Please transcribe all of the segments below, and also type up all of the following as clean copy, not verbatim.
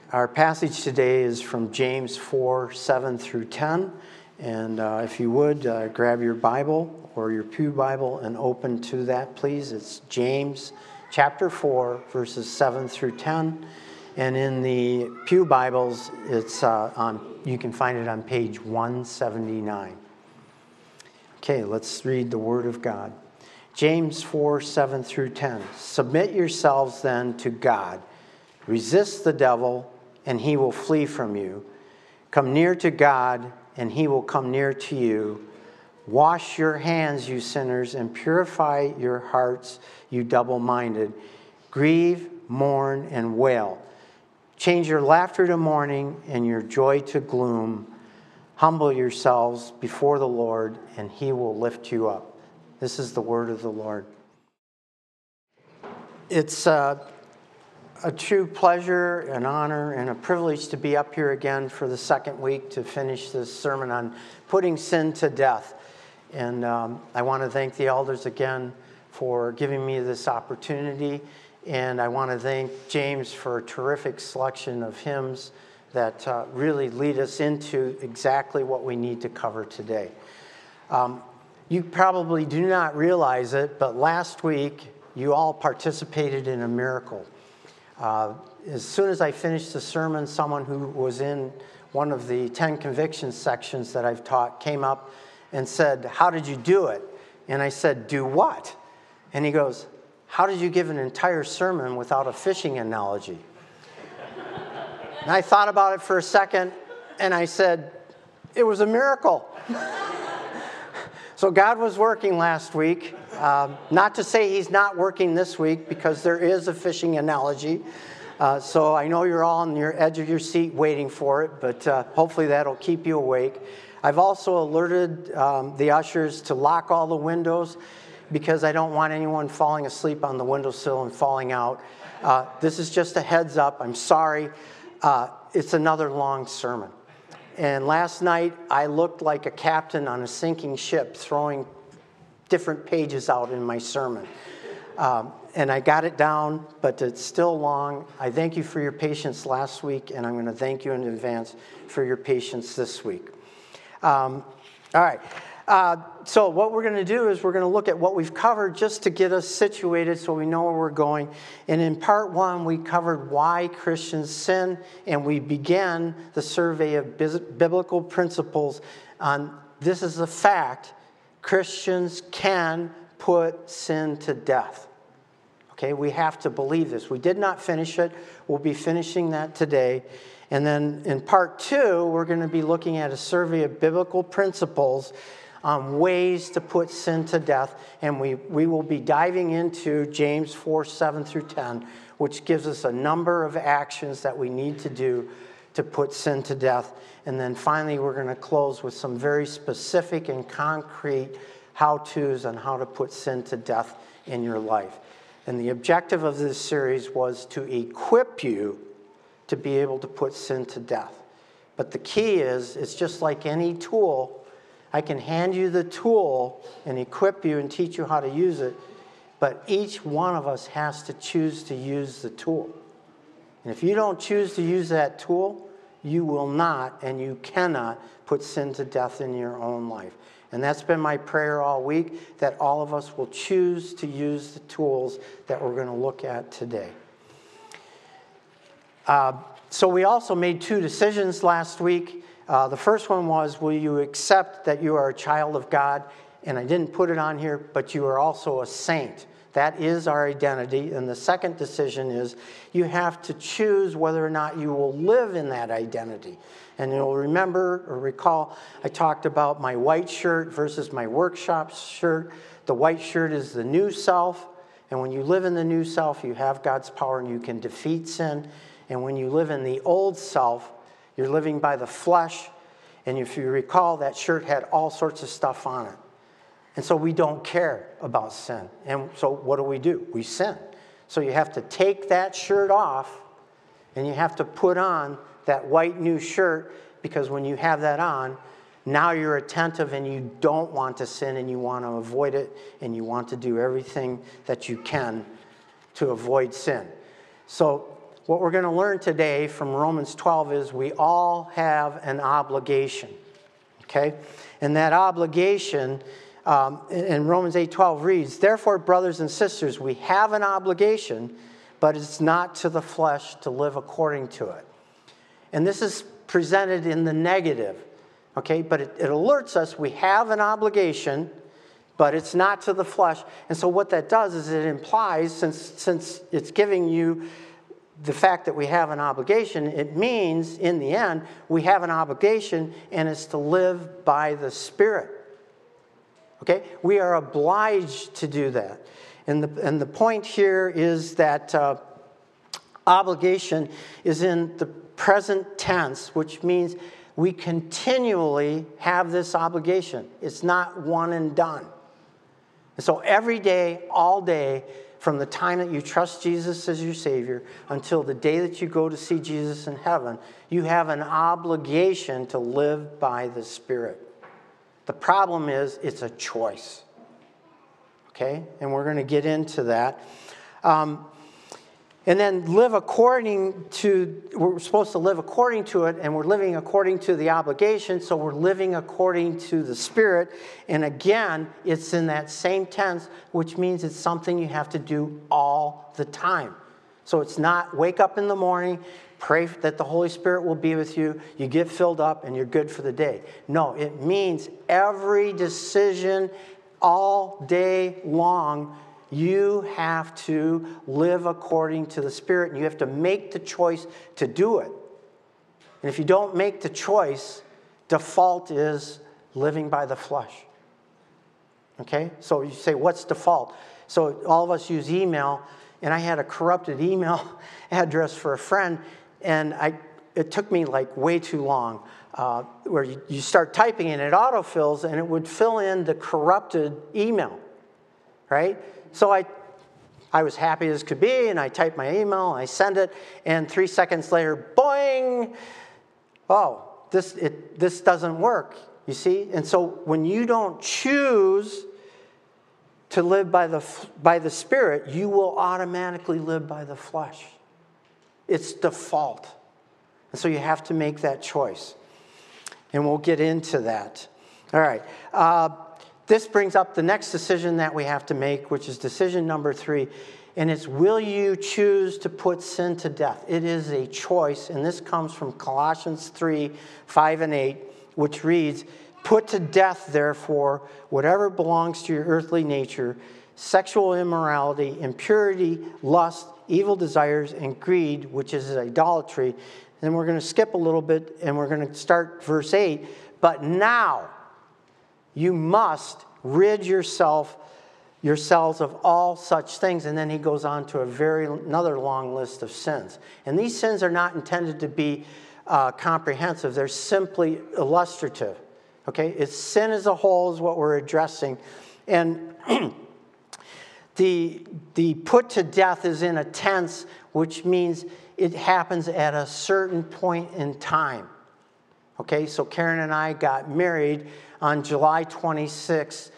Our passage today is from James 4, 7 through 10. And if you would, grab your Bible or your Pew Bible and open to that, please. It's James chapter 4, verses 7 through 10. And in the Pew Bibles, it's you can find it on page 179. Okay, let's read the Word of God. James 4, 7 through 10. Submit yourselves then to God. Resist the devil, and he will flee from you. Come near to God, and he will come near to you. Wash your hands, you sinners, and purify your hearts, you double-minded. Grieve, mourn, and wail. Change your laughter to mourning and your joy to gloom. Humble yourselves before the Lord, and he will lift you up. This is the word of the Lord. It's a true pleasure, an honor, and a privilege to be up here again for the second week to finish this sermon on putting sin to death. And I want to thank the elders again for giving me this opportunity. And I want to thank James for a terrific selection of hymns that really lead us into exactly what we need to cover today. You probably do not realize it, but last week you all participated in a miracle. As soon as I finished the sermon, someone who was in one of the 10 convictions sections that I've taught came up and said, "How did you do it?" And I said, "Do what?" And he goes, "How did you give an entire sermon without a fishing analogy?" And I thought about it for a second, and I said, "It was a miracle." So God was working last week. Not to say he's not working this week, because there is a fishing analogy. So I know you're all on your edge of your seat waiting for it, but hopefully that'll keep you awake. I've also alerted the ushers to lock all the windows, because I don't want anyone falling asleep on the windowsill and falling out. This is just a heads up. I'm sorry. It's another long sermon. And last night, I looked like a captain on a sinking ship throwing different pages out in my sermon. And I got it down, but it's still long. I thank you for your patience last week, and I'm going to thank you in advance for your patience this week. All right. So what we're going to do is we're going to look at what we've covered just to get us situated so we know where we're going. And in part one, we covered why Christians sin, and we began the survey of biblical principles on this is a fact: Christians can put sin to death. Okay, we have to believe this. We did not finish it. We'll be finishing that today. And then in part two, we're going to be looking at a survey of biblical principles on ways to put sin to death. And we will be diving into James 4, 7 through 10, which gives us a number of actions that we need to do to put sin to death. And then finally, we're going to close with some very specific and concrete how-tos on how to put sin to death in your life. And the objective of this series was to equip you to be able to put sin to death. But the key is, it's just like any tool. I can hand you the tool and equip you and teach you how to use it, but each one of us has to choose to use the tool. And if you don't choose to use that tool, you will not and you cannot put sin to death in your own life. And that's been my prayer all week, that all of us will choose to use the tools that we're going to look at today. So we also made two decisions last week. The first one was, will you accept that you are a child of God? And I didn't put it on here, but you are also a saint. That is our identity. And the second decision is you have to choose whether or not you will live in that identity. And you'll remember or recall, I talked about my white shirt versus my workshop shirt. The white shirt is the new self. And when you live in the new self, you have God's power and you can defeat sin. And when you live in the old self, you're living by the flesh. And if you recall, that shirt had all sorts of stuff on it. And so we don't care about sin. And so what do? We sin. So you have to take that shirt off and you have to put on that white new shirt, because when you have that on, now you're attentive and you don't want to sin and you want to avoid it and you want to do everything that you can to avoid sin. So what we're going to learn today from Romans 12 is we all have an obligation, okay? And that obligation, in Romans 8:12 reads, "Therefore, brothers and sisters, we have an obligation, but it's not to the flesh to live according to it." And this is presented in the negative, okay? But it alerts us we have an obligation, but it's not to the flesh. And so what that does is it implies, since it's giving you the fact that we have an obligation, it means, in the end, we have an obligation, and it's to live by the Spirit. Okay? We are obliged to do that. And the point here is that obligation is in the present tense, which means we continually have this obligation. It's not one and done. And so every day, all day, from the time that you trust Jesus as your Savior until the day that you go to see Jesus in heaven, you have an obligation to live by the Spirit. The problem is it's a choice. Okay? And we're going to get into that. And then live according to, we're supposed to live according to it, and we're living according to the obligation, so we're living according to the Spirit. And again, it's in that same tense, which means it's something you have to do all the time. So it's not wake up in the morning, pray that the Holy Spirit will be with you, you get filled up, and you're good for the day. No, it means every decision all day long, you have to live according to the Spirit, and you have to make the choice to do it. And if you don't make the choice, default is living by the flesh. Okay? So you say, what's default? So all of us use email, and I had a corrupted email address for a friend, and it took me like way too long, where you start typing and it autofills, and it would fill in the corrupted email, right? So I was happy as could be, and I typed my email, I send it, and 3 seconds later, boing! Oh, this doesn't work, you see? And so when you don't choose to live by the Spirit, you will automatically live by the flesh. It's default. And so you have to make that choice. And we'll get into that. All right. This brings up the next decision that we have to make, which is decision number 3. And it's, will you choose to put sin to death? It is a choice. And this comes from Colossians 3, 5 and 8, which reads, "Put to death, therefore, whatever belongs to your earthly nature, sexual immorality, impurity, lust, evil desires, and greed, which is idolatry." And we're going to skip a little bit, and we're going to start verse 8. "But now you must rid yourselves of all such things." And then he goes on to another long list of sins. And these sins are not intended to be comprehensive. They're simply illustrative. Okay? It's sin as a whole is what we're addressing. And the put to death is in a tense, which means it happens at a certain point in time. Okay, so Karen and I got married on July 26,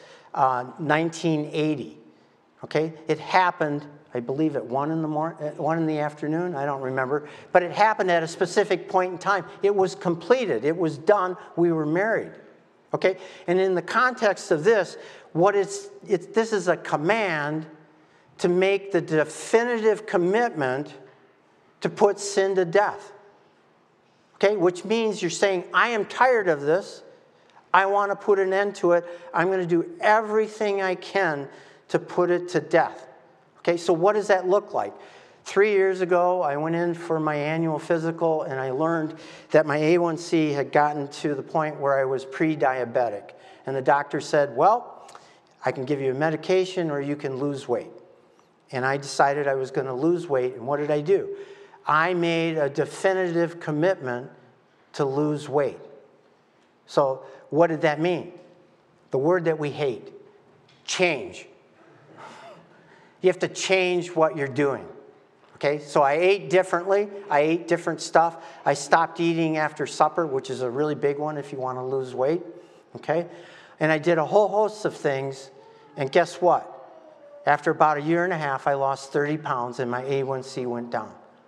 1980. Okay, it happened, I believe, at 1 in the afternoon. I don't remember, but it happened at a specific point in time. It was completed. It was done. We were married. Okay, and in the context of this, this is a command to make the definitive commitment to put sin to death. Okay, which means you're saying, I am tired of this. I want to put an end to it. I'm going to do everything I can to put it to death. Okay, so what does that look like? 3 years ago, I went in for my annual physical, and I learned that my A1C had gotten to the point where I was pre-diabetic. And the doctor said, well, I can give you a medication or you can lose weight. And I decided I was going to lose weight, and what did I do? I made a definitive commitment to lose weight. So what did that mean? The word that we hate, change. You have to change what you're doing. Okay, so I ate differently. I ate different stuff. I stopped eating after supper, which is a really big one if you want to lose weight. Okay, and I did a whole host of things, and guess what? After about 1.5 years, I lost 30 pounds, and my A1C went down.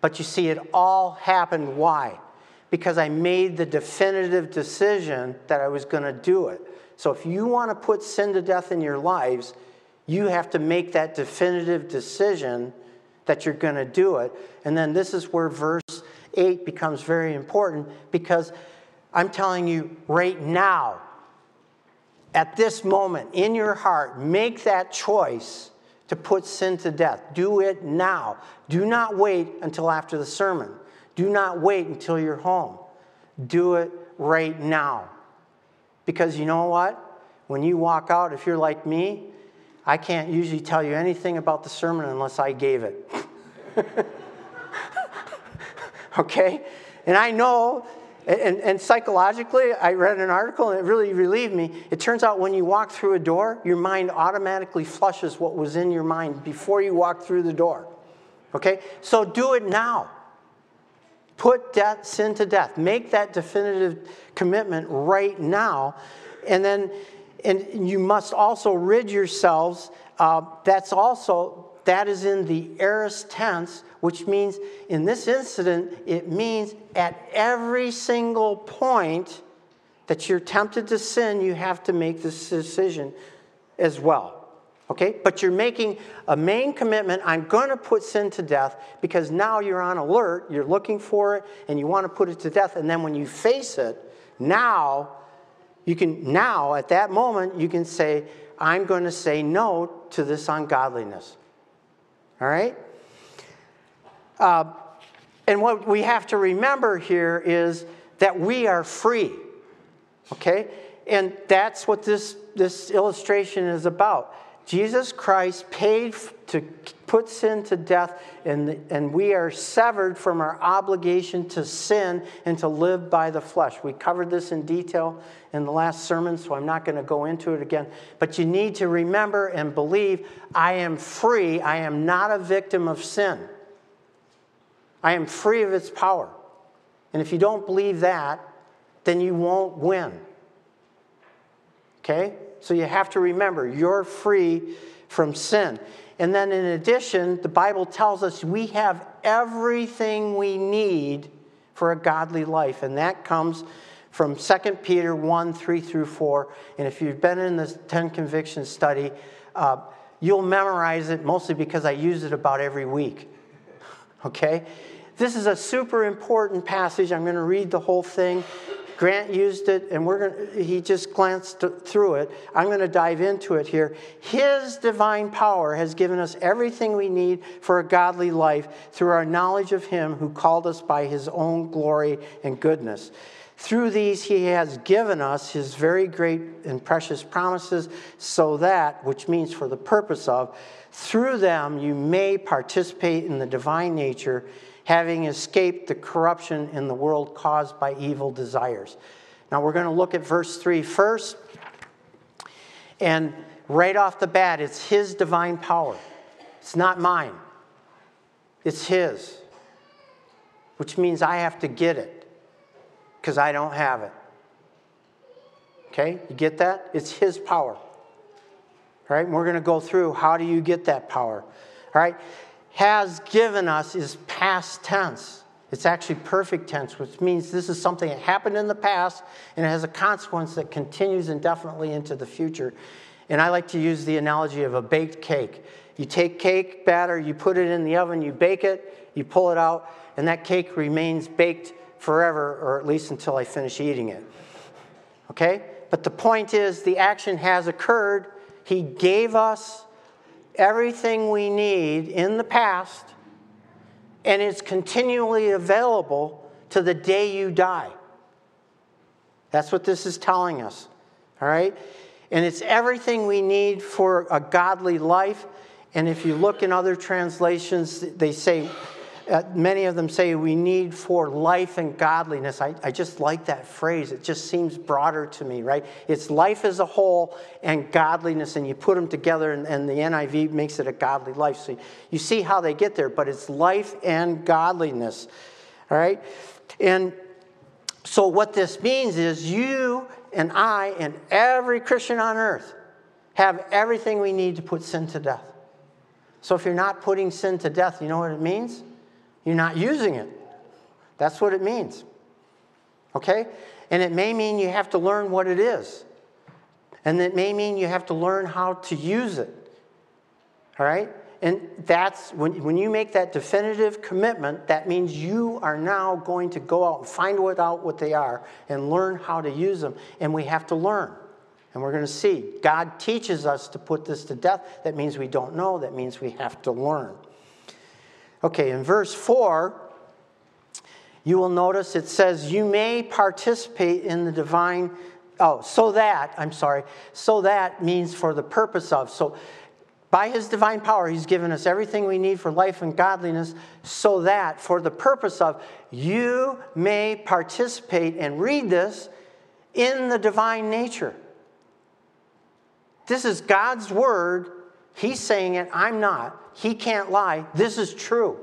But you see, it all happened. Why? Because I made the definitive decision that I was going to do it. So if you want to put sin to death in your lives, you have to make that definitive decision that you're going to do it. And then this is where verse 8 becomes very important, because I'm telling you right now, at this moment, in your heart, make that choice to put sin to death. Do it now. Do not wait until after the sermon. Do not wait until you're home. Do it right now. Because you know what? When you walk out, if you're like me, I can't usually tell you anything about the sermon unless I gave it. Okay? And I know, and psychologically, I read an article and it really relieved me. It turns out when you walk through a door, your mind automatically flushes what was in your mind before you walk through the door. Okay? So do it now. Put sin to death. Make that definitive commitment right now. And then you must also rid yourselves. That is in the aorist tense, which means in this incident, it means at every single point that you're tempted to sin, you have to make this decision as well. Okay? But you're making a main commitment. I'm going to put sin to death, because now you're on alert. You're looking for it, and you want to put it to death. And then when you face it, now, at that moment, you can say, I'm going to say no to this ungodliness. All right? And what we have to remember here is that we are free. Okay? And that's what this illustration is about. Jesus Christ paid to put sin to death, and we are severed from our obligation to sin and to live by the flesh. We covered this in detail in the last sermon, so I'm not going to go into it again. But you need to remember and believe, I am free. I am not a victim of sin. I am free of its power. And if you don't believe that, then you won't win. Okay? So you have to remember, you're free from sin. And then in addition, the Bible tells us we have everything we need for a godly life. And that comes from 2 Peter 1, 3 through 4. And if you've been in the 10 Convictions study, you'll memorize it mostly because I use it about every week. Okay? This is a super important passage. I'm going to read the whole thing. Grant used it, and he just glanced through it. I'm going to dive into it here. His divine power has given us everything we need for a godly life through our knowledge of Him who called us by His own glory and goodness. Through these, He has given us His very great and precious promises, so that, which means for the purpose of, through them you may participate in the divine nature, having escaped the corruption in the world caused by evil desires. Now we're going to look at verse 3 first. And right off the bat, it's His divine power. It's not mine. It's His. Which means I have to get it, because I don't have it. Okay? You get that? It's His power. All right? And we're going to go through, how do you get that power? All right? Has given us is past tense. It's actually perfect tense, which means this is something that happened in the past and it has a consequence that continues indefinitely into the future. And I like to use the analogy of a baked cake. You take cake batter, you put it in the oven, you bake it, you pull it out, and that cake remains baked forever, or at least until I finish eating it. Okay? But the point is, the action has occurred. He gave us everything we need in the past, and it's continually available to the day you die. That's what this is telling us. All right? And it's everything we need for a godly life. And if you look in other translations, they say, many of them say we need for life and godliness. I just like that phrase. It just seems broader to me, right? It's life as a whole and godliness, and you put them together, and the NIV makes it a godly life. So you see how they get there, but it's life and godliness, all right? And so what this means is you and I and every Christian on earth have everything we need to put sin to death. So if you're not putting sin to death, you know what it means? You're not using it. That's what it means. Okay? And it may mean you have to learn what it is. And it may mean you have to learn how to use it. All right? And that's, when you make that definitive commitment, that means you are now going to go out and find out what they are and learn how to use them. And we have to learn. And we're going to see. God teaches us to put this to death. That means we don't know. That means we have to learn. Okay, in verse 4, you will notice it says, you may participate in the divine... so that means for the purpose of. So by his divine power, he's given us everything we need for life and godliness, so that for the purpose of, you may participate, and read this, in the divine nature. This is God's word. He's saying it. I'm not. He can't lie. This is true.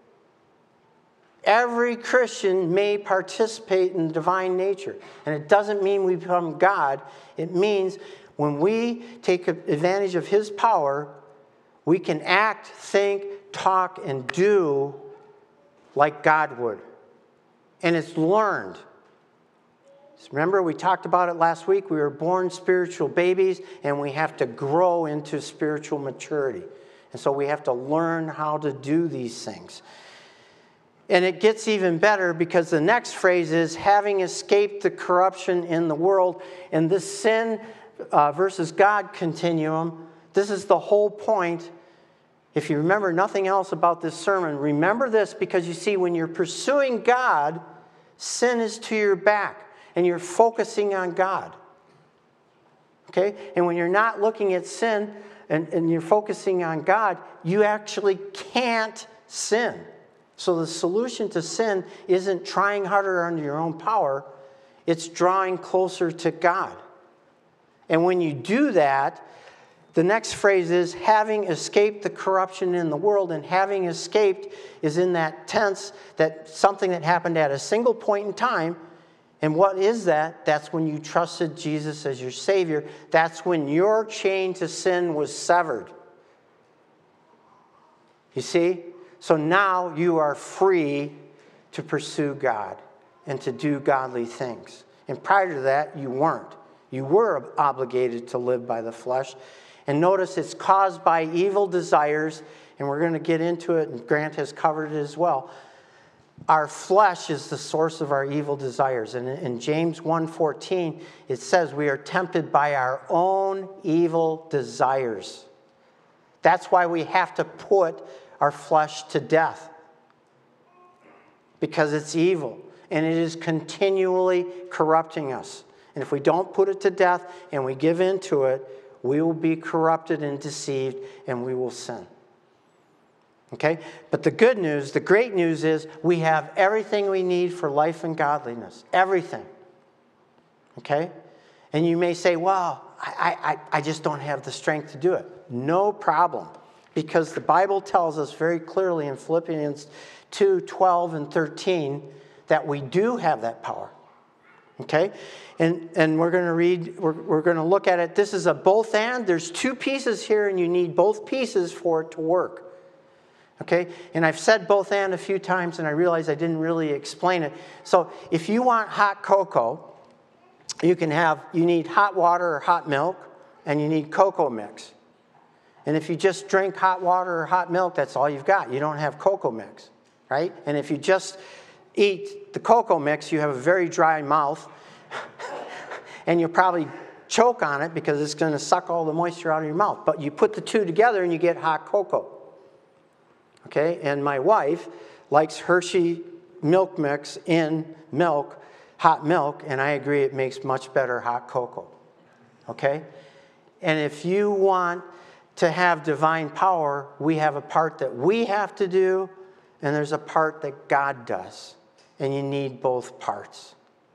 Every Christian may participate in the divine nature. And it doesn't mean we become God. It means when we take advantage of his power, we can act, think, talk, and do like God would. And it's learned. Remember, we talked about it last week. We were born spiritual babies, and we have to grow into spiritual maturity. And so we have to learn how to do these things. And it gets even better because the next phrase is, having escaped the corruption in the world. And this sin versus God continuum, this is the whole point. If you remember nothing else about this sermon, remember this, because you see, when you're pursuing God, sin is to your back. And you're focusing on God. Okay? And when you're not looking at sin and you're focusing on God, you actually can't sin. So the solution to sin isn't trying harder under your own power. It's drawing closer to God. And when you do that, the next phrase is, having escaped the corruption in the world. And having escaped is in that tense, that something that happened at a single point in time. And what is that? That's when you trusted Jesus as your Savior. That's when your chain to sin was severed. You see? So now you are free to pursue God and to do godly things. And prior to that, you weren't. You were obligated to live by the flesh. And notice it's caused by evil desires. And we're going to get into it, and Grant has covered it as well. Our flesh is the source of our evil desires. And in James 1:14, it says we are tempted by our own evil desires. That's why we have to put our flesh to death. Because it's evil. And it is continually corrupting us. And if we don't put it to death and we give in to it, we will be corrupted and deceived, and we will sin. Okay? But the good news, the great news is we have everything we need for life and godliness. Everything. Okay? And you may say, well, I just don't have the strength to do it. No problem. Because the Bible tells us very clearly in Philippians 2:12 and 13 that we do have that power. Okay? And we're going to read, we're going to look at it. This is a both and. There's two pieces here, and you need both pieces for it to work. Okay? And I've said both and a few times, and I realize I didn't really explain it. So if you want hot cocoa, you need hot water or hot milk, and you need cocoa mix. And if you just drink hot water or hot milk, that's all you've got. You don't have cocoa mix, right? And if you just eat the cocoa mix, you have a very dry mouth, and you'll probably choke on it because it's going to suck all the moisture out of your mouth. But you put the two together and you get hot cocoa. Okay? And my wife likes Hershey milk mix in milk, hot milk, and I agree it makes much better hot cocoa. Okay? And if you want to have divine power, we have a part that we have to do, and there's a part that God does. And you need both parts.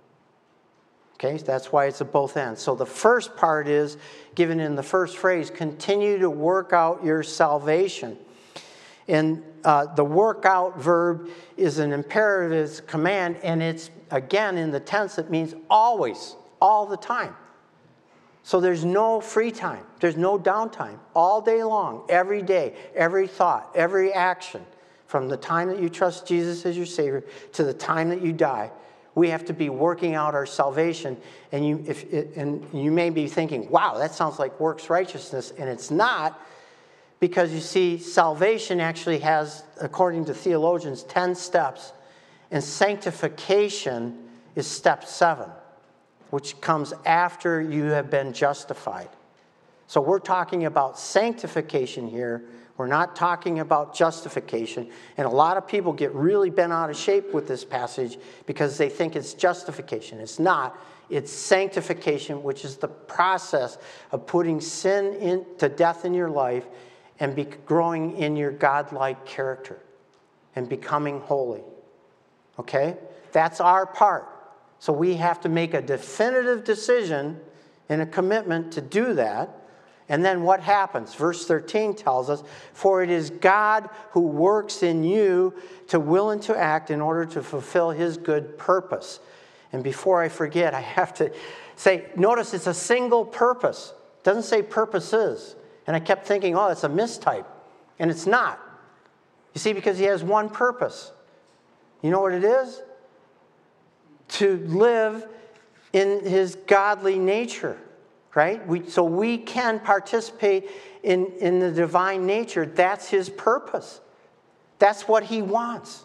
Okay, that's why it's a both and. So the first part is, given in the first phrase, continue to work out your salvation. And the work out verb is an imperative, it's a command, and it's, again, in the tense, it means always, all the time. So there's no free time. There's no downtime. All day long, every day, every thought, every action from the time that you trust Jesus as your Savior to the time that you die. We have to be working out our salvation. And you may be thinking, wow, that sounds like works righteousness. And it's not, because you see, salvation actually has, according to theologians, 10 steps. And sanctification is step 7, which comes after you have been justified. So we're talking about sanctification here. We're not talking about justification. And a lot of people get really bent out of shape with this passage because they think it's justification. It's not. It's sanctification, which is the process of putting sin to death in your life and growing in your godlike character and becoming holy. Okay? That's our part. So we have to make a definitive decision and a commitment to do that. And then what happens? Verse 13 tells us, for it is God who works in you to will and to act in order to fulfill his good purpose. And before I forget, I have to say, notice it's a single purpose. It doesn't say purposes. And I kept thinking, oh, it's a mistype. And it's not. You see, because he has one purpose. You know what it is? To live in his godly nature. Right? So we can participate in the divine nature. That's his purpose. That's what he wants.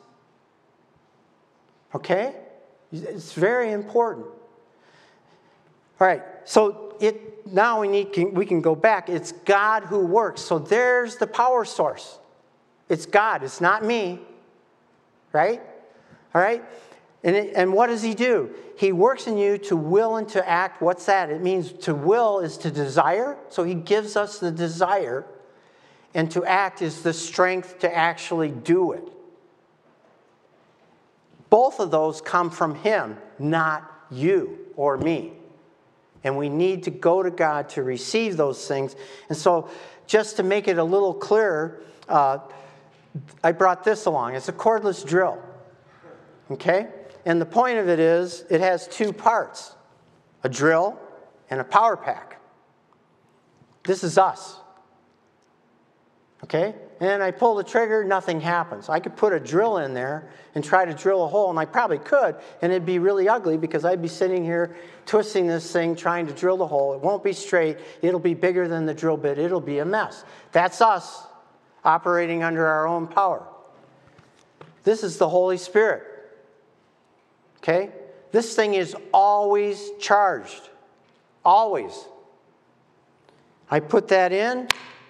Okay? It's very important. All right. So now we can go back. It's God who works. So there's the power source. It's God. It's not me. Right? All right? And what does he do? He works in you to will and to act. What's that? It means to will is to desire. So he gives us the desire. And to act is the strength to actually do it. Both of those come from him, not you or me. And we need to go to God to receive those things. And so just to make it a little clearer, I brought this along. It's a cordless drill. Okay? And the point of it is, it has 2 parts, a drill and a power pack. This is us. Okay? And I pull the trigger, nothing happens. I could put a drill in there and try to drill a hole, and I probably could, and it'd be really ugly because I'd be sitting here twisting this thing, trying to drill the hole. It won't be straight. It'll be bigger than the drill bit. It'll be a mess. That's us operating under our own power. This is the Holy Spirit. Okay? This thing is always charged. Always. I put that in.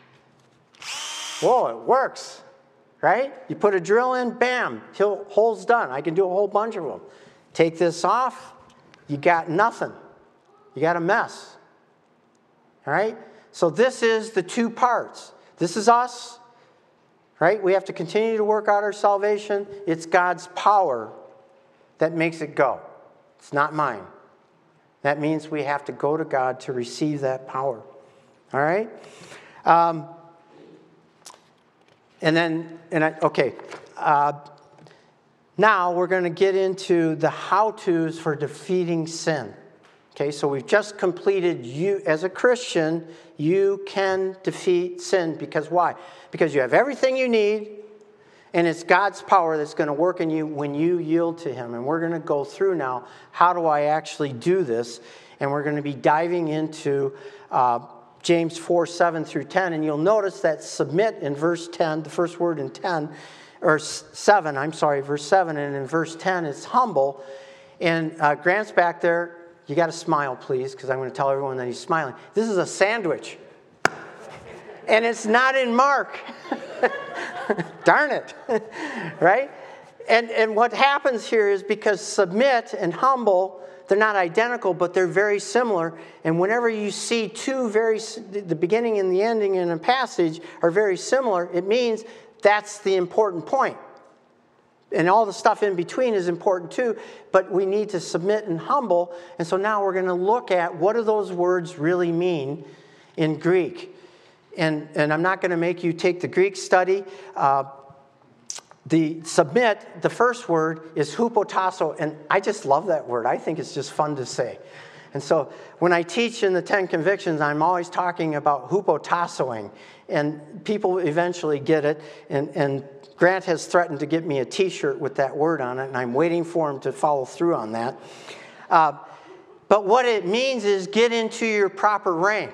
Whoa, it works. Right? You put a drill in, bam, hole's done. I can do a whole bunch of them. Take this off, you got nothing. You got a mess. All right? So this is the 2 parts. This is us. Right? We have to continue to work out our salvation. It's God's power that makes it go. It's not mine. That means we have to go to God to receive that power. All right? Now we're going to get into the how-tos for defeating sin. Okay, so we've just completed, you as a Christian, you can defeat sin. Because why? Because you have everything you need. And it's God's power that's going to work in you when you yield to him. And we're going to go through now, how do I actually do this? And we're going to be diving into James 4, 7 through 10. And you'll notice that submit in verse 10, the first word in 10, or 7, verse 7. And in verse 10, it's humble. And Grant's back there. You got to smile, please, because I'm going to tell everyone that he's smiling. This is a sandwich. And it's not in Mark. Darn it. Right? And what happens here is because submit and humble, they're not identical, but they're very similar. And whenever you see the beginning and the ending in a passage are very similar, it means that's the important point. And all the stuff in between is important too, but we need to submit and humble. And so now we're going to look at what do those words really mean in Greek. And I'm not going to make you take the Greek study. The submit, the first word is hupotasso, and I just love that word. I think it's just fun to say. And so when I teach in the 10 Convictions, I'm always talking about hupotassoing. And people eventually get it. And Grant has threatened to get me a T-shirt with that word on it, and I'm waiting for him to follow through on that. But what it means is get into your proper rank.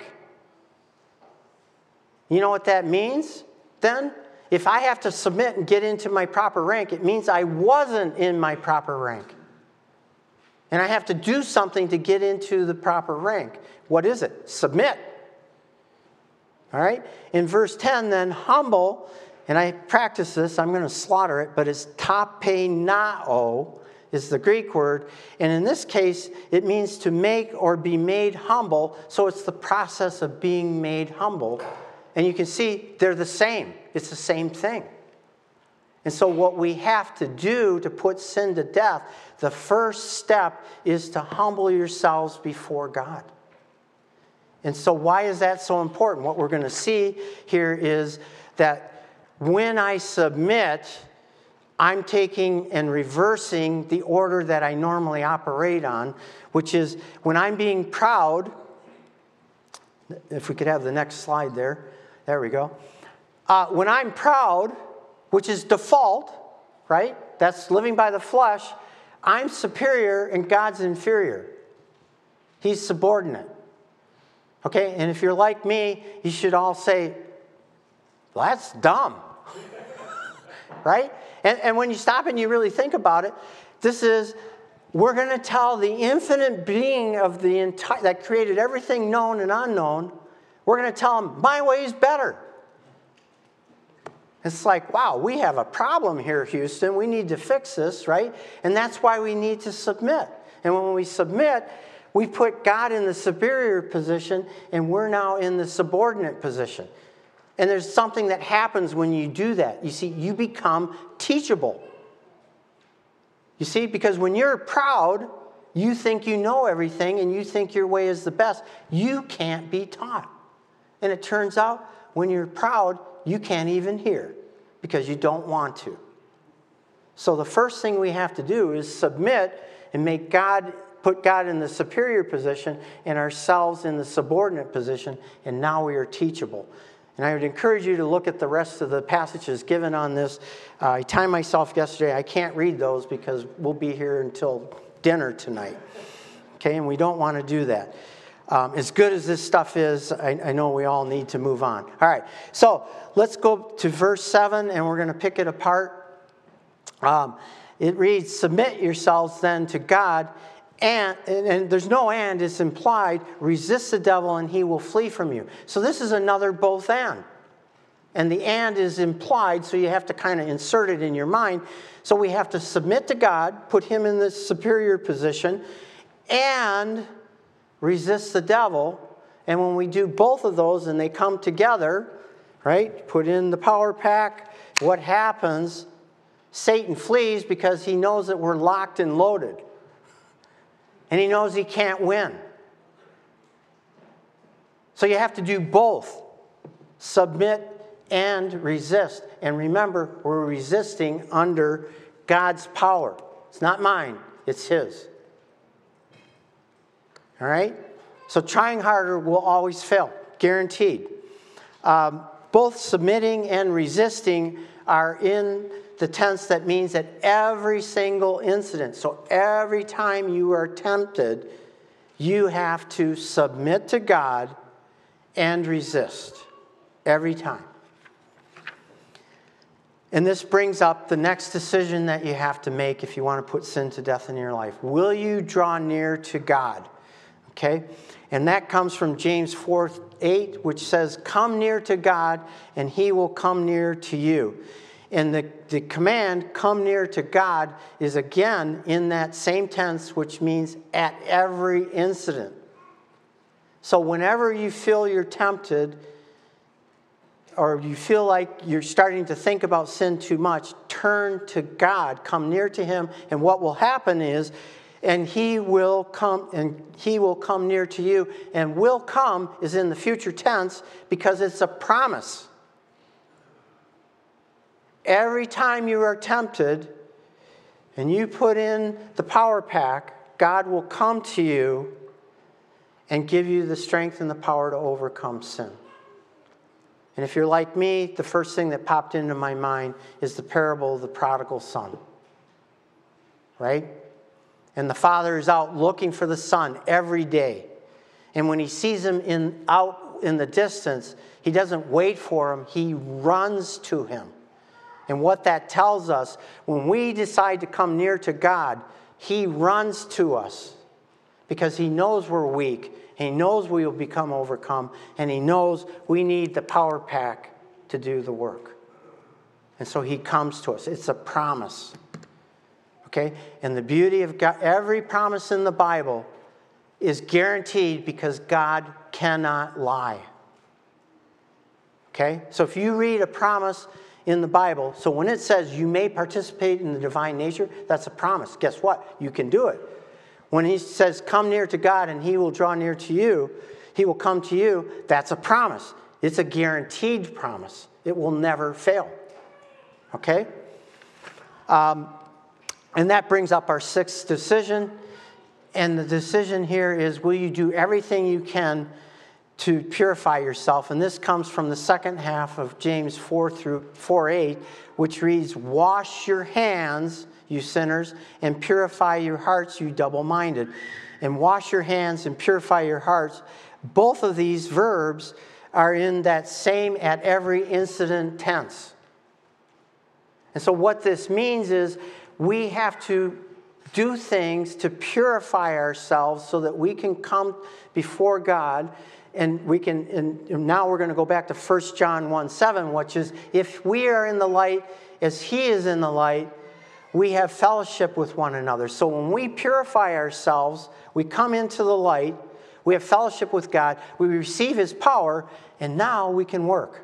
You know what that means then? If I have to submit and get into my proper rank, it means I wasn't in my proper rank. And I have to do something to get into the proper rank. What is it? Submit. All right? In verse 10, then, humble, and I practice this, I'm going to slaughter it, but it's tapenao is the Greek word. And in this case, it means to make or be made humble. So it's the process of being made humble. And you can see they're the same. It's the same thing. And so what we have to do to put sin to death, the first step is to humble yourselves before God. And so why is that so important? What we're going to see here is that when I submit, I'm taking and reversing the order that I normally operate on, which is when I'm being proud. If we could have the next slide there. There we go. When I'm proud, which is default, right? That's living by the flesh. I'm superior and God's inferior. He's subordinate. Okay? And if you're like me, you should all say, well, that's dumb. Right? And when you stop and you really think about it, this is, we're going to tell the infinite being of the entire, that created everything known and unknown, we're going to tell him, my way is better. It's like, wow, we have a problem here, Houston. We need to fix this, right? And that's why we need to submit. And when we submit, we put God in the superior position, and we're now in the subordinate position. And there's something that happens when you do that. You see, you become teachable. You see, because when you're proud, you think you know everything, and you think your way is the best. You can't be taught. And it turns out, when you're proud, you can't even hear because you don't want to. So the first thing we have to do is submit and put God in the superior position and ourselves in the subordinate position, and now we are teachable. And I would encourage you to look at the rest of the passages given on this. I timed myself yesterday. I can't read those because we'll be here until dinner tonight. Okay, and we don't want to do that. As good as this stuff is, I know we all need to move on. All right, so let's go to verse 7, and we're going to pick it apart. It reads, submit yourselves then to God, and there's no and, it's implied, resist the devil and he will flee from you. So this is another both and. And the and is implied, so you have to kind of insert it in your mind. So we have to submit to God, put him in the superior position, and resist the devil. And when we do both of those and they come together, right, put in the power pack, what happens? Satan flees because he knows that we're locked and loaded. And he knows he can't win. So you have to do both. Submit and resist. And remember, we're resisting under God's power. It's not mine, it's his. All right? So trying harder will always fail, guaranteed. Both submitting and resisting are in the tense that means that every single incident, so every time you are tempted, you have to submit to God and resist. Every time. And this brings up the next decision that you have to make if you want to put sin to death in your life. Will you draw near to God? Okay? And that comes from James 4:8, which says, come near to God, and he will come near to you. And the command, come near to God, is again in that same tense, which means at every incident. So whenever you feel you're tempted, or you feel like you're starting to think about sin too much, turn to God, come near to him, and what will happen is, and he will come near to you. And will come is in the future tense because it's a promise. Every time you are tempted and you put in the power pack, God will come to you and give you the strength and the power to overcome sin. And if you're like me, the first thing that popped into my mind is the parable of the prodigal son. Right? And the father is out looking for the son every day. And when he sees him out in the distance, he doesn't wait for him, he runs to him. And what that tells us, when we decide to come near to God, he runs to us because he knows we're weak. He knows we will become overcome, and he knows we need the power pack to do the work. And so he comes to us. It's a promise. Okay? And the beauty of God, every promise in the Bible is guaranteed because God cannot lie. Okay? So if you read a promise in the Bible, so when it says you may participate in the divine nature, that's a promise. Guess what? You can do it. When he says, come near to God and he will draw near to you, he will come to you, that's a promise. It's a guaranteed promise. It will never fail. Okay? And that brings up our sixth decision. And the decision here is, will you do everything you can to purify yourself? And this comes from the second half of James 4:8, which reads, wash your hands, you sinners, and purify your hearts, you double-minded. And wash your hands and purify your hearts. Both of these verbs are in that same at every incident tense. And so what this means is we have to do things to purify ourselves so that we can come before God. And we can. And now we're going to go back to 1 John 1:7, which is, if we are in the light as he is in the light, we have fellowship with one another. So when we purify ourselves, we come into the light, we have fellowship with God, we receive his power, and now we can work.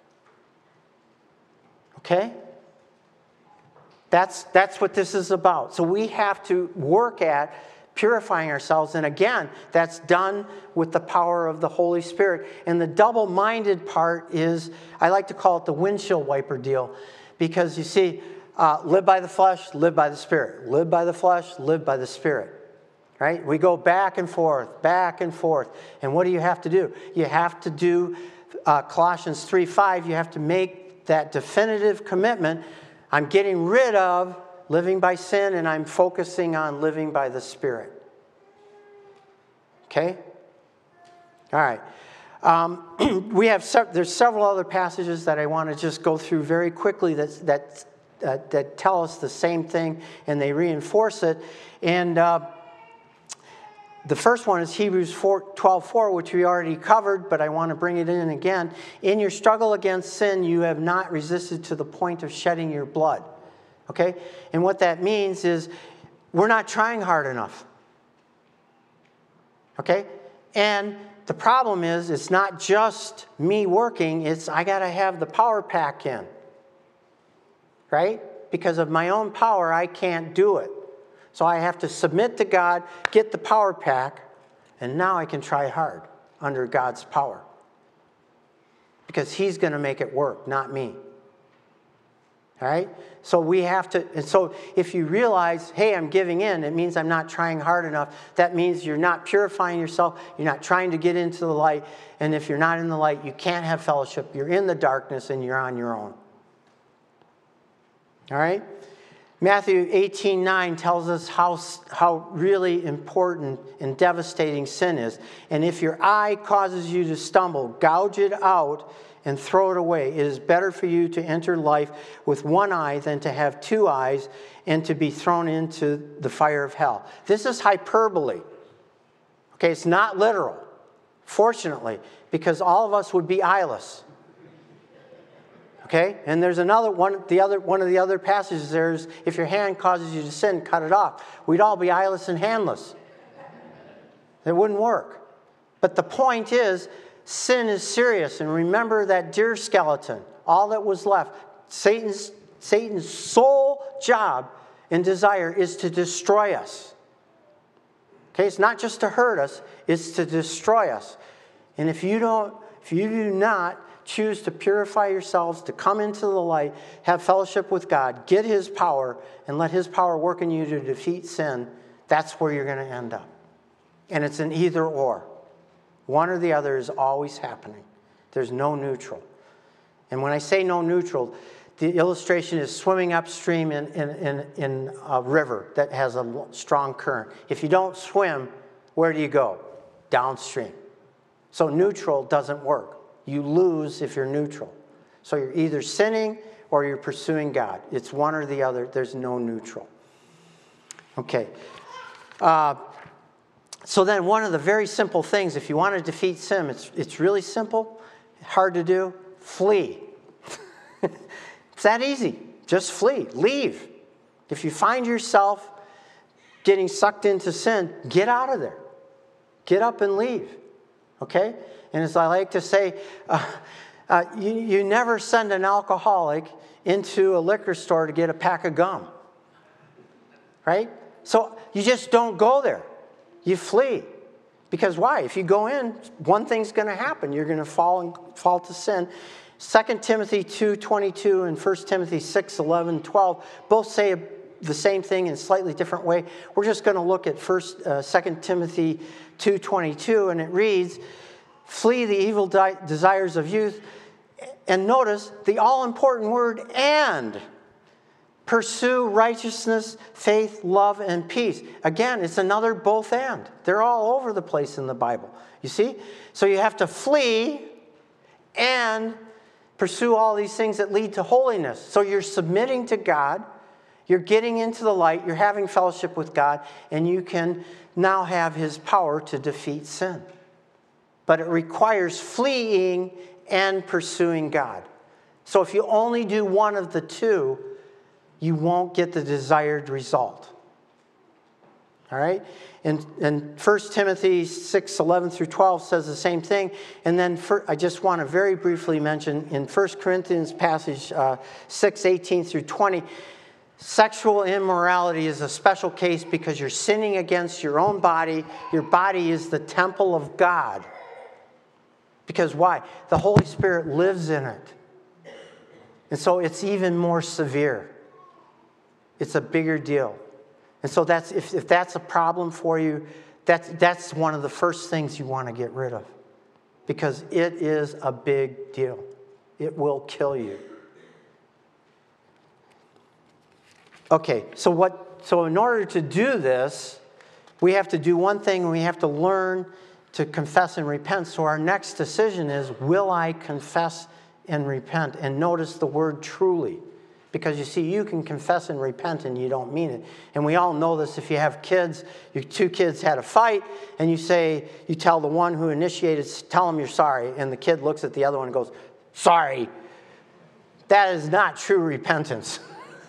Okay? That's what this is about. So we have to work at purifying ourselves. And again, that's done with the power of the Holy Spirit. And the double-minded part is, I like to call it the windshield wiper deal. Because you see, live by the flesh, live by the Spirit. Live by the flesh, live by the Spirit. Right? We go back and forth, back and forth. And what do you have to do? You have to do Colossians 3:5. You have to make that definitive commitment. I'm getting rid of living by sin, and I'm focusing on living by the Spirit. Okay? All right. There's several other passages that I want to just go through very quickly that tell us the same thing, and they reinforce it. And the first one is Hebrews 12:4, which we already covered, but I want to bring it in again. In your struggle against sin, you have not resisted to the point of shedding your blood. Okay? And what that means is we're not trying hard enough. Okay? And the problem is, it's not just me working, it's I got to have the power pack in. Right? Because of my own power, I can't do it. So I have to submit to God, get the power pack, and now I can try hard under God's power. Because he's going to make it work, not me. All right? So we have to, and so if you realize, hey, I'm giving in, it means I'm not trying hard enough. That means you're not purifying yourself. You're not trying to get into the light. And if you're not in the light, you can't have fellowship. You're in the darkness and you're on your own. All right? Matthew 18:9 tells us how really important and devastating sin is. And if your eye causes you to stumble, gouge it out and throw it away. It is better for you to enter life with one eye than to have two eyes and to be thrown into the fire of hell. This is hyperbole. Okay, it's not literal, fortunately, because all of us would be eyeless. Okay, and there's another one. One of the other passages there is, if your hand causes you to sin, cut it off. We'd all be eyeless and handless. It wouldn't work. But the point is, sin is serious. And remember that deer skeleton. All that was left. Satan's sole job and desire is to destroy us. Okay, it's not just to hurt us; it's to destroy us. And if you do not choose to purify yourselves, to come into the light, have fellowship with God, get his power, and let his power work in you to defeat sin, that's where you're going to end up. And it's an either or. One or the other is always happening. There's no neutral. And when I say no neutral, the illustration is swimming upstream in a river that has a strong current. If you don't swim, where do you go? Downstream. So neutral doesn't work. You lose if you're neutral. So you're either sinning or you're pursuing God. It's one or the other. There's no neutral. Okay. So then one of the very simple things, if you want to defeat sin, it's really simple, hard to do, flee. It's that easy. Just flee. Leave. If you find yourself getting sucked into sin, get out of there. Get up and leave. Okay? And as I like to say, you never send an alcoholic into a liquor store to get a pack of gum. Right? So you just don't go there. You flee. Because why? If you go in, one thing's going to happen. You're going to fall to sin. 2 Timothy 2:22 and 1 Timothy 6:11, 12 both say the same thing in a slightly different way. We're just going to look at 2 Timothy 2:22, and it reads, "Flee the evil desires of youth." And notice the all-important word, "and." Pursue righteousness, faith, love, and peace. Again, it's another both and. They're all over the place in the Bible. You see? So you have to flee and pursue all these things that lead to holiness. So you're submitting to God. You're getting into the light. You're having fellowship with God. And you can now have His power to defeat sin. But it requires fleeing and pursuing God. So if you only do one of the two, you won't get the desired result. All right? And 1 Timothy 6:11 through 12 says the same thing. And then I just want to very briefly mention in 1 Corinthians passage 6:18 through 20, sexual immorality is a special case because you're sinning against your own body. Your body is the temple of God. Because why? The Holy Spirit lives in it. And so it's even more severe. It's a bigger deal. And so that's if that's a problem for you, that's one of the first things you want to get rid of. Because it is a big deal. It will kill you. Okay, so in order to do this, we have to do one thing, and we have to learn to confess and repent. So our next decision is, will I confess and repent? And notice the word truly. Because you see, you can confess and repent and you don't mean it. And we all know this. If you have kids, your two kids had a fight, and you tell the one who initiated, tell them you're sorry. And the kid looks at the other one and goes, sorry. That is not true repentance.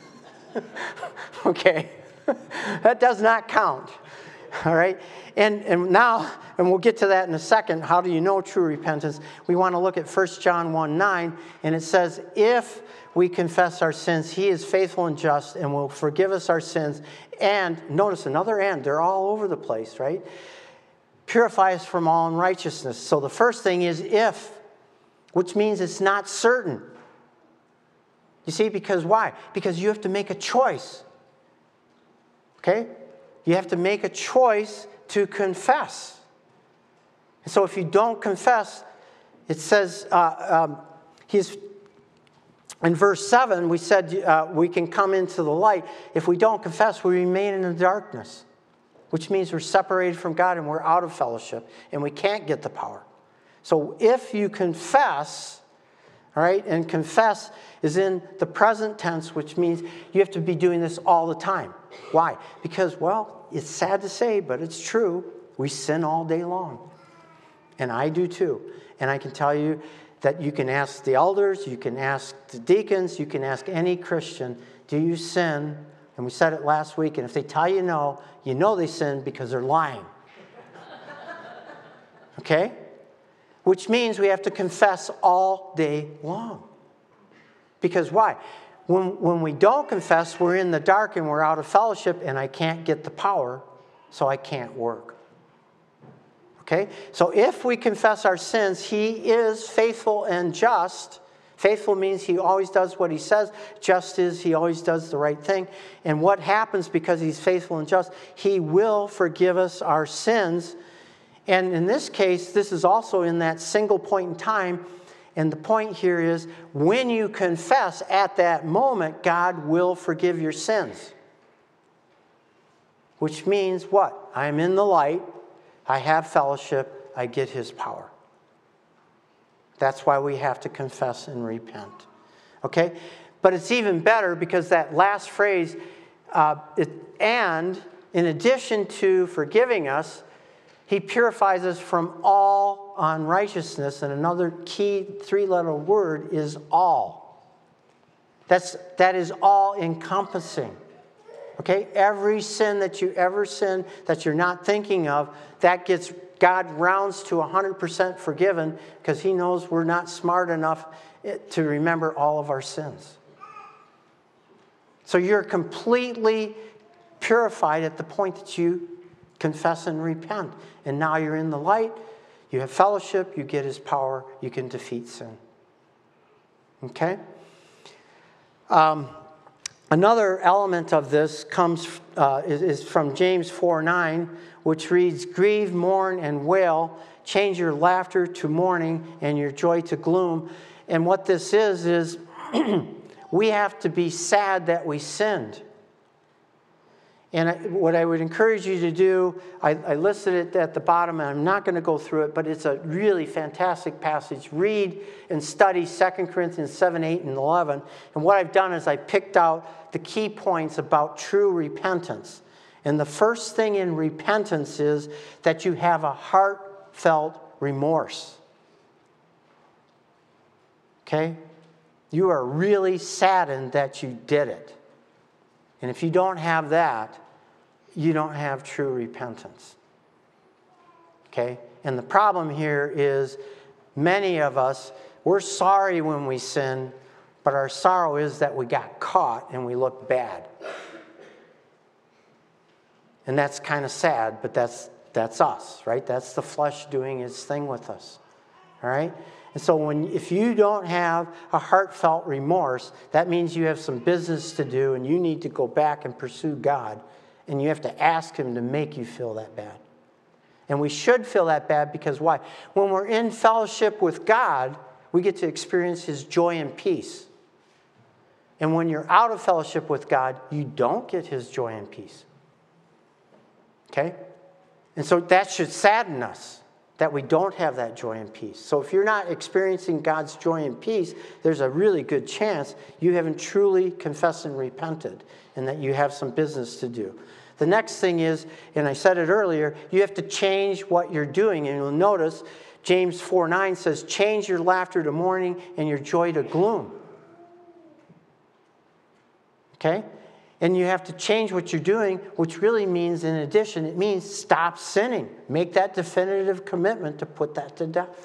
Okay? That does not count. All right? And now, and we'll get to that in a second, how do you know true repentance? We want to look at 1 John 1:9, and it says, if we confess our sins, He is faithful and just and will forgive us our sins. And notice another and, they're all over the place, right? Purify us from all unrighteousness. So the first thing is if, which means it's not certain. You see, because why? Because you have to make a choice. Okay? You have to make a choice to confess. And so if you don't confess, it says, in verse 7, we said we can come into the light. If we don't confess, we remain in the darkness, which means we're separated from God and we're out of fellowship, and we can't get the power. So if you confess, all right, and confess is in the present tense, which means you have to be doing this all the time. Why? Because, well, it's sad to say, but it's true. We sin all day long. And I do too. And I can tell you that you can ask the elders, you can ask the deacons, you can ask any Christian, do you sin? And we said it last week, and if they tell you no, you know they sin because they're lying. Okay? Which means we have to confess all day long. Because why? When we don't confess, we're in the dark and we're out of fellowship, and I can't get the power, so I can't work. Okay? So if we confess our sins, He is faithful and just. Faithful means He always does what He says. Just is He always does the right thing. And what happens because He's faithful and just? He will forgive us our sins. And in this case, this is also in that single point in time. And the point here is, when you confess at that moment, God will forgive your sins. Which means what? I'm in the light. I have fellowship. I get His power. That's why we have to confess and repent. Okay? But it's even better because that last phrase, and in addition to forgiving us, He purifies us from all unrighteousness. And another key three-letter word is all. That is all-encompassing. Okay? Every sin that you ever sin that you're not thinking of, God rounds to 100% forgiven because He knows we're not smart enough to remember all of our sins. So you're completely purified at the point that you confess and repent. And now you're in the light, you have fellowship, you get His power, you can defeat sin. Okay? Another element of this is from James 4:9, which reads, "Grieve, mourn, and wail. Change your laughter to mourning and your joy to gloom." And what this is we have to be sad that we sinned. And what I would encourage you to do, I listed it at the bottom, and I'm not going to go through it, but it's a really fantastic passage. Read and study 2 Corinthians 7, 8, and 11. And what I've done is I picked out the key points about true repentance. And the first thing in repentance is that you have a heartfelt remorse. Okay? You are really saddened that you did it. And if you don't have that, you don't have true repentance. Okay? And the problem here is many of us, we're sorry when we sin, but our sorrow is that we got caught and we look bad. And that's kind of sad, but that's us, right? That's the flesh doing its thing with us. All right? And so if you don't have a heartfelt remorse, that means you have some business to do and you need to go back and pursue God. And you have to ask Him to make you feel that bad. And we should feel that bad because why? When we're in fellowship with God, we get to experience His joy and peace. And when you're out of fellowship with God, you don't get His joy and peace. Okay? And so that should sadden us, that we don't have that joy and peace. So if you're not experiencing God's joy and peace, there's a really good chance you haven't truly confessed and repented and that you have some business to do. The next thing is, and I said it earlier, you have to change what you're doing. And you'll notice James 4:9 says, change your laughter to mourning and your joy to gloom. Okay? And you have to change what you're doing, which really means, in addition, it means stop sinning. Make that definitive commitment to put that to death.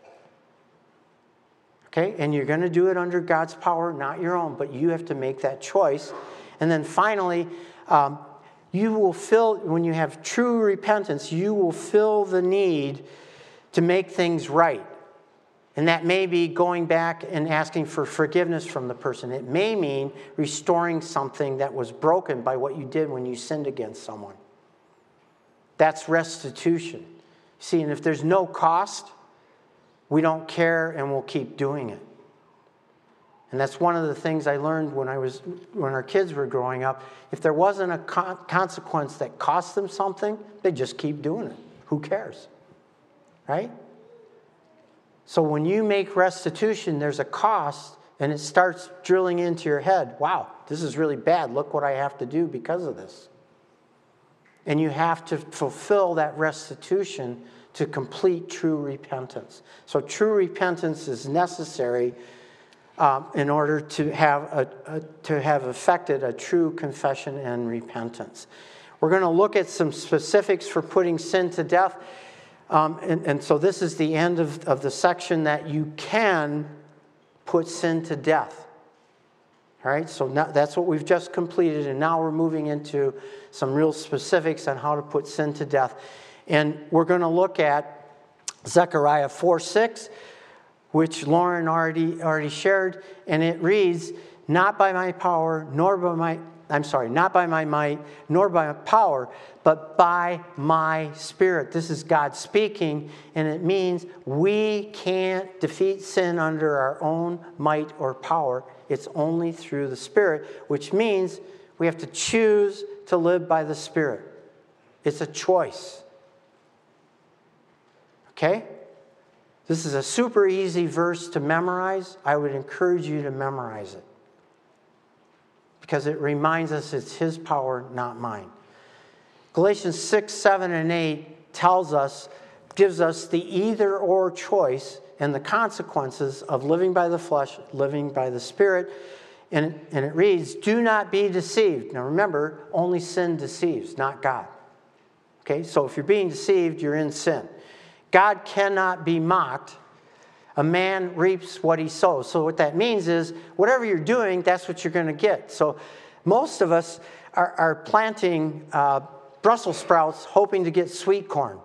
Okay? And you're going to do it under God's power, not your own, but you have to make that choice. And then finally, you will feel, when you have true repentance, you will feel the need to make things right. And that may be going back and asking for forgiveness from the person. It may mean restoring something that was broken by what you did when you sinned against someone. That's restitution. See, and if there's no cost, we don't care and we'll keep doing it. And that's one of the things I learned when our kids were growing up. If there wasn't a consequence that cost them something, they just keep doing it. Who cares? Right? So when you make restitution, there's a cost, and it starts drilling into your head. Wow, this is really bad. Look what I have to do because of this. And you have to fulfill that restitution to complete true repentance. So true repentance is necessary in order to have effected a true confession and repentance. We're going to look at some specifics for putting sin to death. And so this is the end of the section that you can put sin to death. All right, so now, that's what we've just completed, and now we're moving into some real specifics on how to put sin to death. And we're going to look at Zechariah 4:6, which Lauren already shared, and it reads, "Not by my power, nor by not by my might, nor by my power, but by my Spirit. This is God speaking, and it means we can't defeat sin under our own might or power. It's only through the Spirit, which means we have to choose to live by the Spirit. It's a choice. Okay? This is a super easy verse to memorize. I would encourage you to memorize it, because it reminds us it's His power, not mine. Galatians 6, 7, and 8 gives us the either-or choice and the consequences of living by the flesh, living by the Spirit. And it reads, do not be deceived. Now remember, only sin deceives, not God. Okay, so if you're being deceived, you're in sin. God cannot be mocked. A man reaps what he sows. So what that means is, whatever you're doing, that's what you're going to get. So most of us are planting Brussels sprouts hoping to get sweet corn.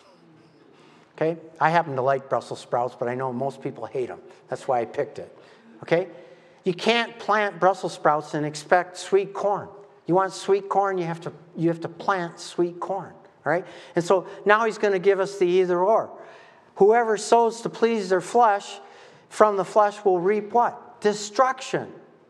Okay? I happen to like Brussels sprouts, but I know most people hate them. That's why I picked it. Okay? You can't plant Brussels sprouts and expect sweet corn. You want sweet corn, you have to plant sweet corn. All right? And so now he's going to give us the either or. Whoever sows to please their flesh, from the flesh will reap what? Destruction.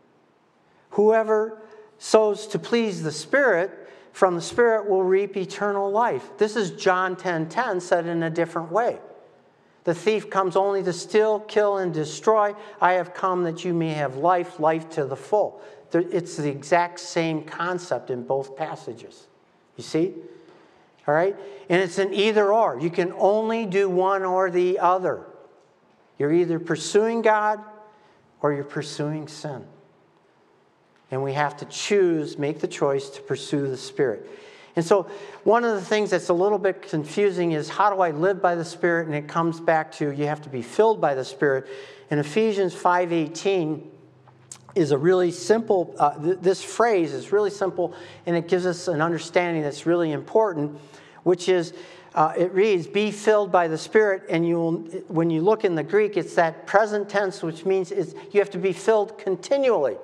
Whoever sows to please the Spirit, from the Spirit will reap eternal life. This is John 10:10 said in a different way. The thief comes only to steal, kill, and destroy. I have come that you may have life, life to the full. It's the exact same concept in both passages. You see? All right? And it's an either or. You can only do one or the other. You're either pursuing God or you're pursuing sin. And we have to choose, make the choice to pursue the Spirit. And so one of the things that's a little bit confusing is, how do I live by the Spirit? And it comes back to, you have to be filled by the Spirit. And Ephesians 5:18 is a really simple, this phrase is really simple, and it gives us an understanding that's really important, which is, it reads, be filled by the Spirit. And when you look in the Greek, it's that present tense, which means you have to be filled continually.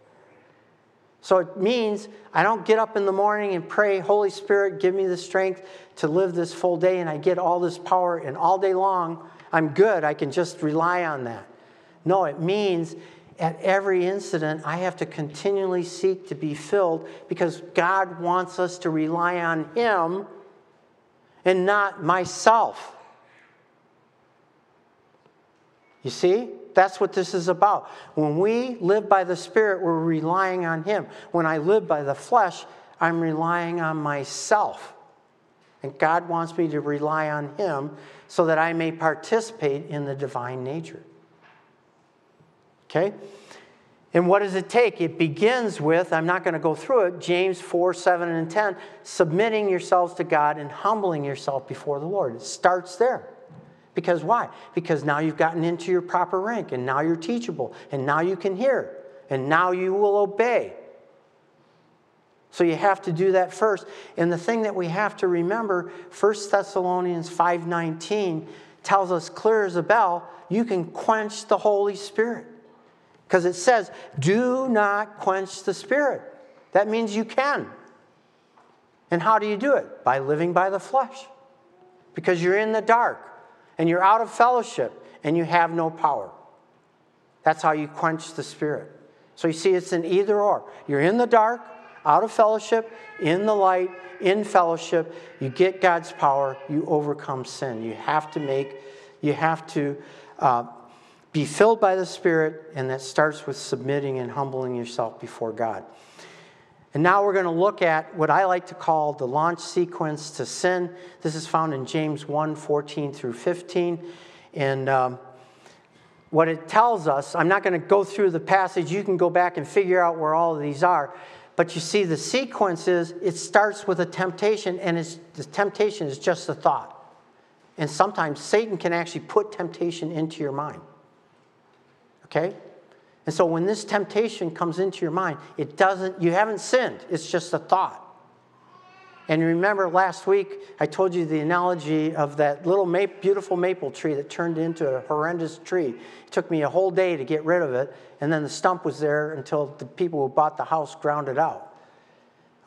So it means I don't get up in the morning and pray, Holy Spirit, give me the strength to live this full day, and I get all this power, and all day long I'm good. I can just rely on that. No, it means at every incident I have to continually seek to be filled, because God wants us to rely on Him and not myself. You see? That's what this is about. When we live by the Spirit, we're relying on Him. When I live by the flesh, I'm relying on myself. And God wants me to rely on Him so that I may participate in the divine nature. Okay? And what does it take? It begins with, I'm not going to go through it, James 4, 7, and 10, submitting yourselves to God and humbling yourself before the Lord. It starts there. Because why? Because now you've gotten into your proper rank, and now you're teachable, and now you can hear, and now you will obey. So you have to do that first. And the thing that we have to remember, 1 Thessalonians 5:19 tells us clear as a bell, you can quench the Holy Spirit. Because it says, do not quench the Spirit. That means you can. And how do you do it? By living by the flesh. Because you're in the dark. And you're out of fellowship, and you have no power. That's how you quench the Spirit. So you see, it's an either or. You're in the dark, out of fellowship, in the light, in fellowship. You get God's power, you overcome sin. You have to be filled by the Spirit, and that starts with submitting and humbling yourself before God. And now we're going to look at what I like to call the launch sequence to sin. This is found in James 1, 14 through 15. And what it tells us, I'm not going to go through the passage. You can go back and figure out where all of these are. But you see, the sequence is, it starts with a temptation, and the temptation is just a thought. And sometimes Satan can actually put temptation into your mind. Okay? And so when this temptation comes into your mind, you haven't sinned. It's just a thought. And remember last week, I told you the analogy of that little beautiful maple tree that turned into a horrendous tree. It took me a whole day to get rid of it, and then the stump was there until the people who bought the house ground it out.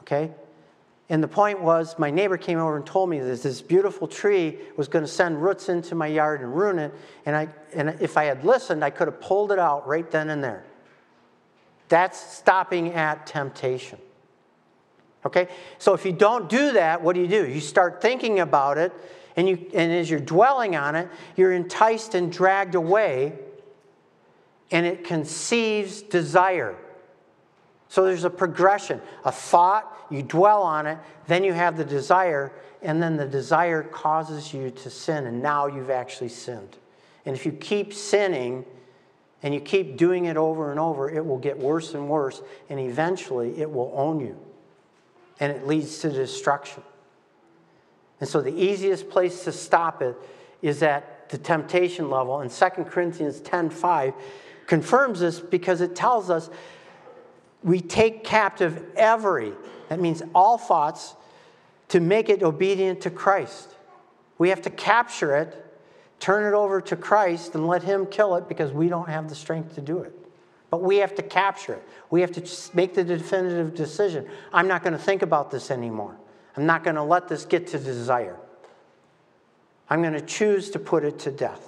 Okay? And the point was, my neighbor came over and told me that this beautiful tree was going to send roots into my yard and ruin it. And if I had listened, I could have pulled it out right then and there. That's stopping at temptation. Okay? So if you don't do that, what do? You start thinking about it, and as you're dwelling on it, you're enticed and dragged away, and it conceives desire. So there's a progression. A thought, you dwell on it, then you have the desire, and then the desire causes you to sin, and now you've actually sinned. And if you keep sinning, and you keep doing it over and over, it will get worse and worse, and eventually it will own you. And it leads to destruction. And so the easiest place to stop it is at the temptation level. And 2 Corinthians 10:5 confirms this because it tells us we take captive that means all thoughts, to make it obedient to Christ. We have to capture it, turn it over to Christ, and let Him kill it because we don't have the strength to do it. But we have to capture it. We have to make the definitive decision. I'm not going to think about this anymore. I'm not going to let this get to desire. I'm going to choose to put it to death.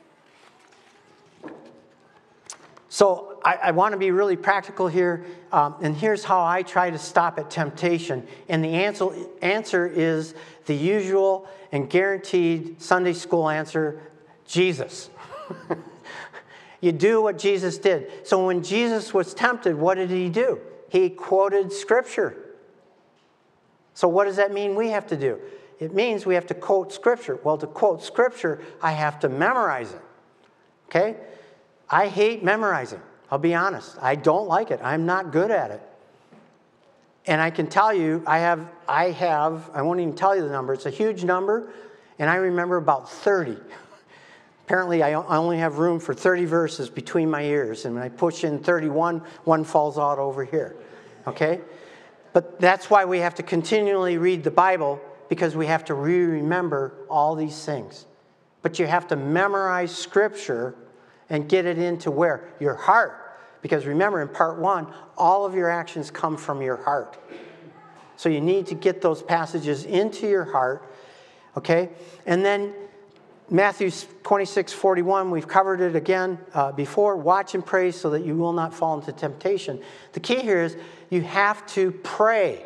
So I want to be really practical here, and here's how I try to stop at temptation. And the answer is the usual and guaranteed Sunday school answer: Jesus. You do what Jesus did. So when Jesus was tempted, what did He do? He quoted Scripture. So what does that mean we have to do? It means we have to quote Scripture. Well, to quote Scripture, I have to memorize it. Okay? I hate memorizing. I'll be honest. I don't like it. I'm not good at it. And I can tell you, I won't even tell you the number. It's a huge number, and I remember about 30. Apparently, I only have room for 30 verses between my ears, and when I push in 31, one falls out over here. Okay? But that's why we have to continually read the Bible, because we have to remember all these things. But you have to memorize Scripture and get it into where? Your heart. Because remember, in part 1, all of your actions come from your heart. So you need to get those passages into your heart. Okay? And then Matthew 26:41, we've covered it again before. Watch and pray so that you will not fall into temptation. The key here is you have to pray.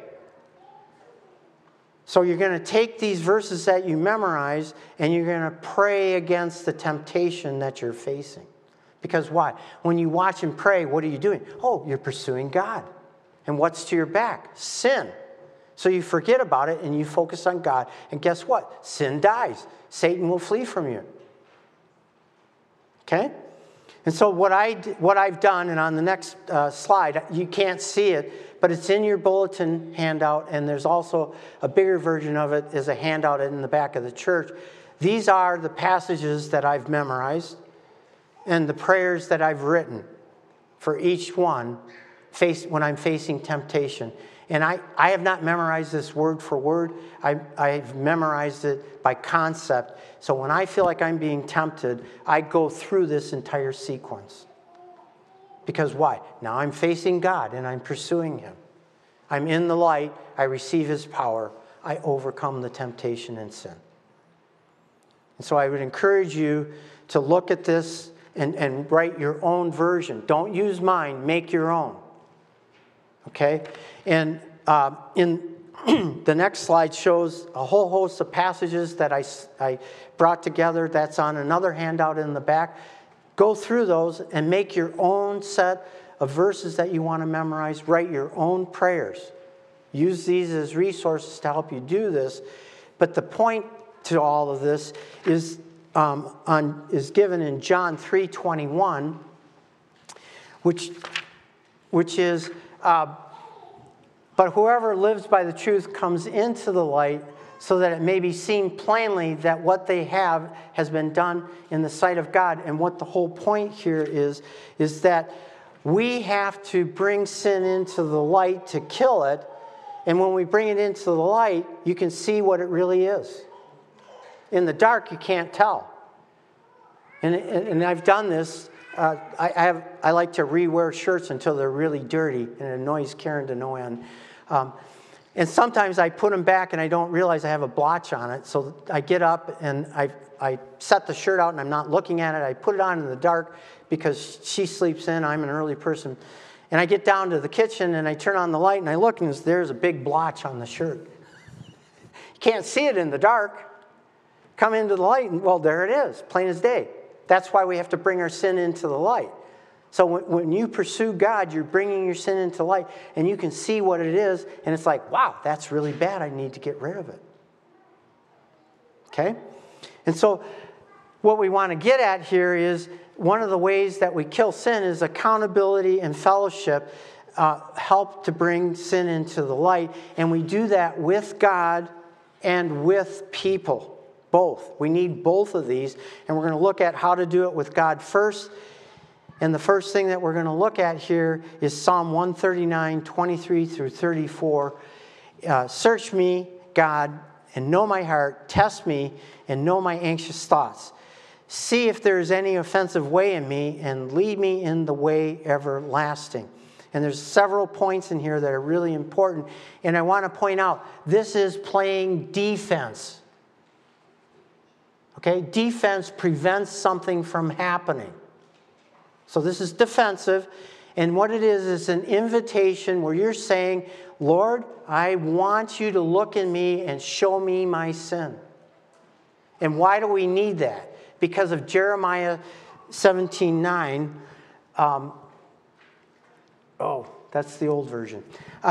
So you're going to take these verses that you memorize and you're going to pray against the temptation that you're facing. Because why? When you watch and pray, what are you doing? Oh, you're pursuing God. And what's to your back? Sin. So you forget about it and you focus on God. And guess what? Sin dies. Satan will flee from you. Okay? And so what I've done, and on the next slide, you can't see it, but it's in your bulletin handout, and there's also a bigger version of it as a handout in the back of the church. These are the passages that I've memorized and the prayers that I've written for each one when I'm facing temptation. And I have not memorized this word for word. I've memorized it by concept. So when I feel like I'm being tempted, I go through this entire sequence. Because why? Now I'm facing God and I'm pursuing Him. I'm in the light. I receive His power. I overcome the temptation and sin. And so I would encourage you to look at this and write your own version. Don't use mine. Make your own. Okay? And in the next slide shows a whole host of passages that I brought together. That's on another handout in the back. Go through those and make your own set of verses that you want to memorize. Write your own prayers. Use these as resources to help you do this. But the point to all of this is given in John 3:21, which is, but whoever lives by the truth comes into the light, so that it may be seen plainly that what they have has been done in the sight of God. And what the whole point here is that we have to bring sin into the light to kill it. And when we bring it into the light, you can see what it really is. In the dark, you can't tell. And I've done this. I like to rewear shirts until they're really dirty, and it annoys Karen to no end. And sometimes I put them back and I don't realize I have a blotch on it. So I get up and I set the shirt out and I'm not looking at it. I put it on in the dark because she sleeps in. I'm an early person. And I get down to the kitchen and I turn on the light and I look and there's a big blotch on the shirt. You can't see it in the dark. Come into the light and, well, there it is, plain as day. That's why we have to bring our sin into the light. So when you pursue God, you're bringing your sin into light, and you can see what it is, and it's like, wow, that's really bad. I need to get rid of it. Okay? And so what we want to get at here is one of the ways that we kill sin is accountability and fellowship help to bring sin into the light, and we do that with God and with people, both. We need both of these, and we're going to look at how to do it with God first. And the first thing that we're going to look at here is Psalm 139, 23 through 34. Search me, God, and know my heart. Test me and know my anxious thoughts. See if there is any offensive way in me and lead me in the way everlasting. And there's several points in here that are really important. And I want to point out, this is playing defense. Okay? Defense prevents something from happening. So this is defensive, and what it is an invitation where you're saying, Lord, I want you to look in me and show me my sin. And why do we need that? Because of Jeremiah 17:9. That's the old version.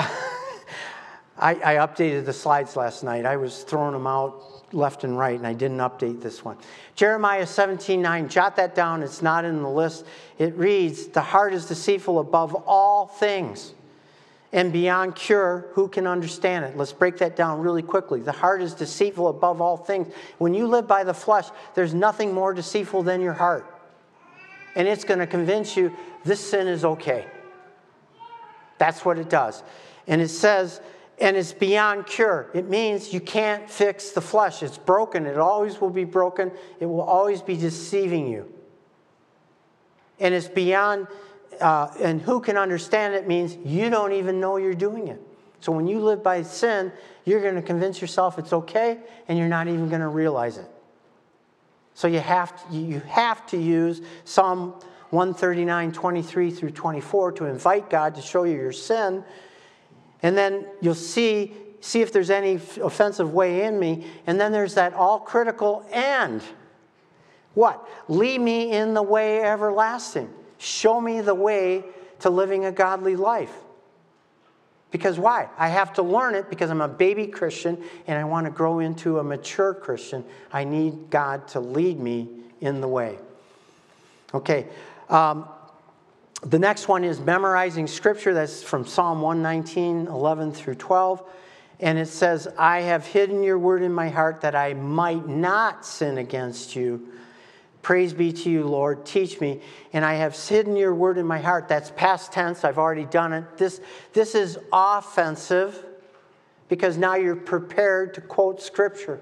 I updated the slides last night. I was throwing them out left and right, and I didn't update this one. Jeremiah 17:9, jot that down. It's not in the list. It reads, the heart is deceitful above all things and beyond cure. Who can understand it? Let's break that down really quickly. The heart is deceitful above all things. When you live by the flesh, there's nothing more deceitful than your heart. And it's going to convince you this sin is okay. That's what it does. And it says, and it's beyond cure. It means you can't fix the flesh. It's broken. It always will be broken. It will always be deceiving you. And it's beyond, and who can understand it means you don't even know you're doing it. So when you live by sin, you're going to convince yourself it's okay, and you're not even going to realize it. So you have to use Psalm 139, 23 through 24 to invite God to show you your sin. And then you'll see if there's any offensive way in me. And then there's that all critical and what? Lead me in the way everlasting. Show me the way to living a godly life. Because why? I have to learn it because I'm a baby Christian and I want to grow into a mature Christian. I need God to lead me in the way. Okay. The next one is memorizing Scripture. That's from Psalm 119, 11 through 12. And it says, I have hidden your word in my heart that I might not sin against you. Praise be to you, Lord. Teach me. And I have hidden your word in my heart. That's past tense. I've already done it. This is offensive because now you're prepared to quote Scripture.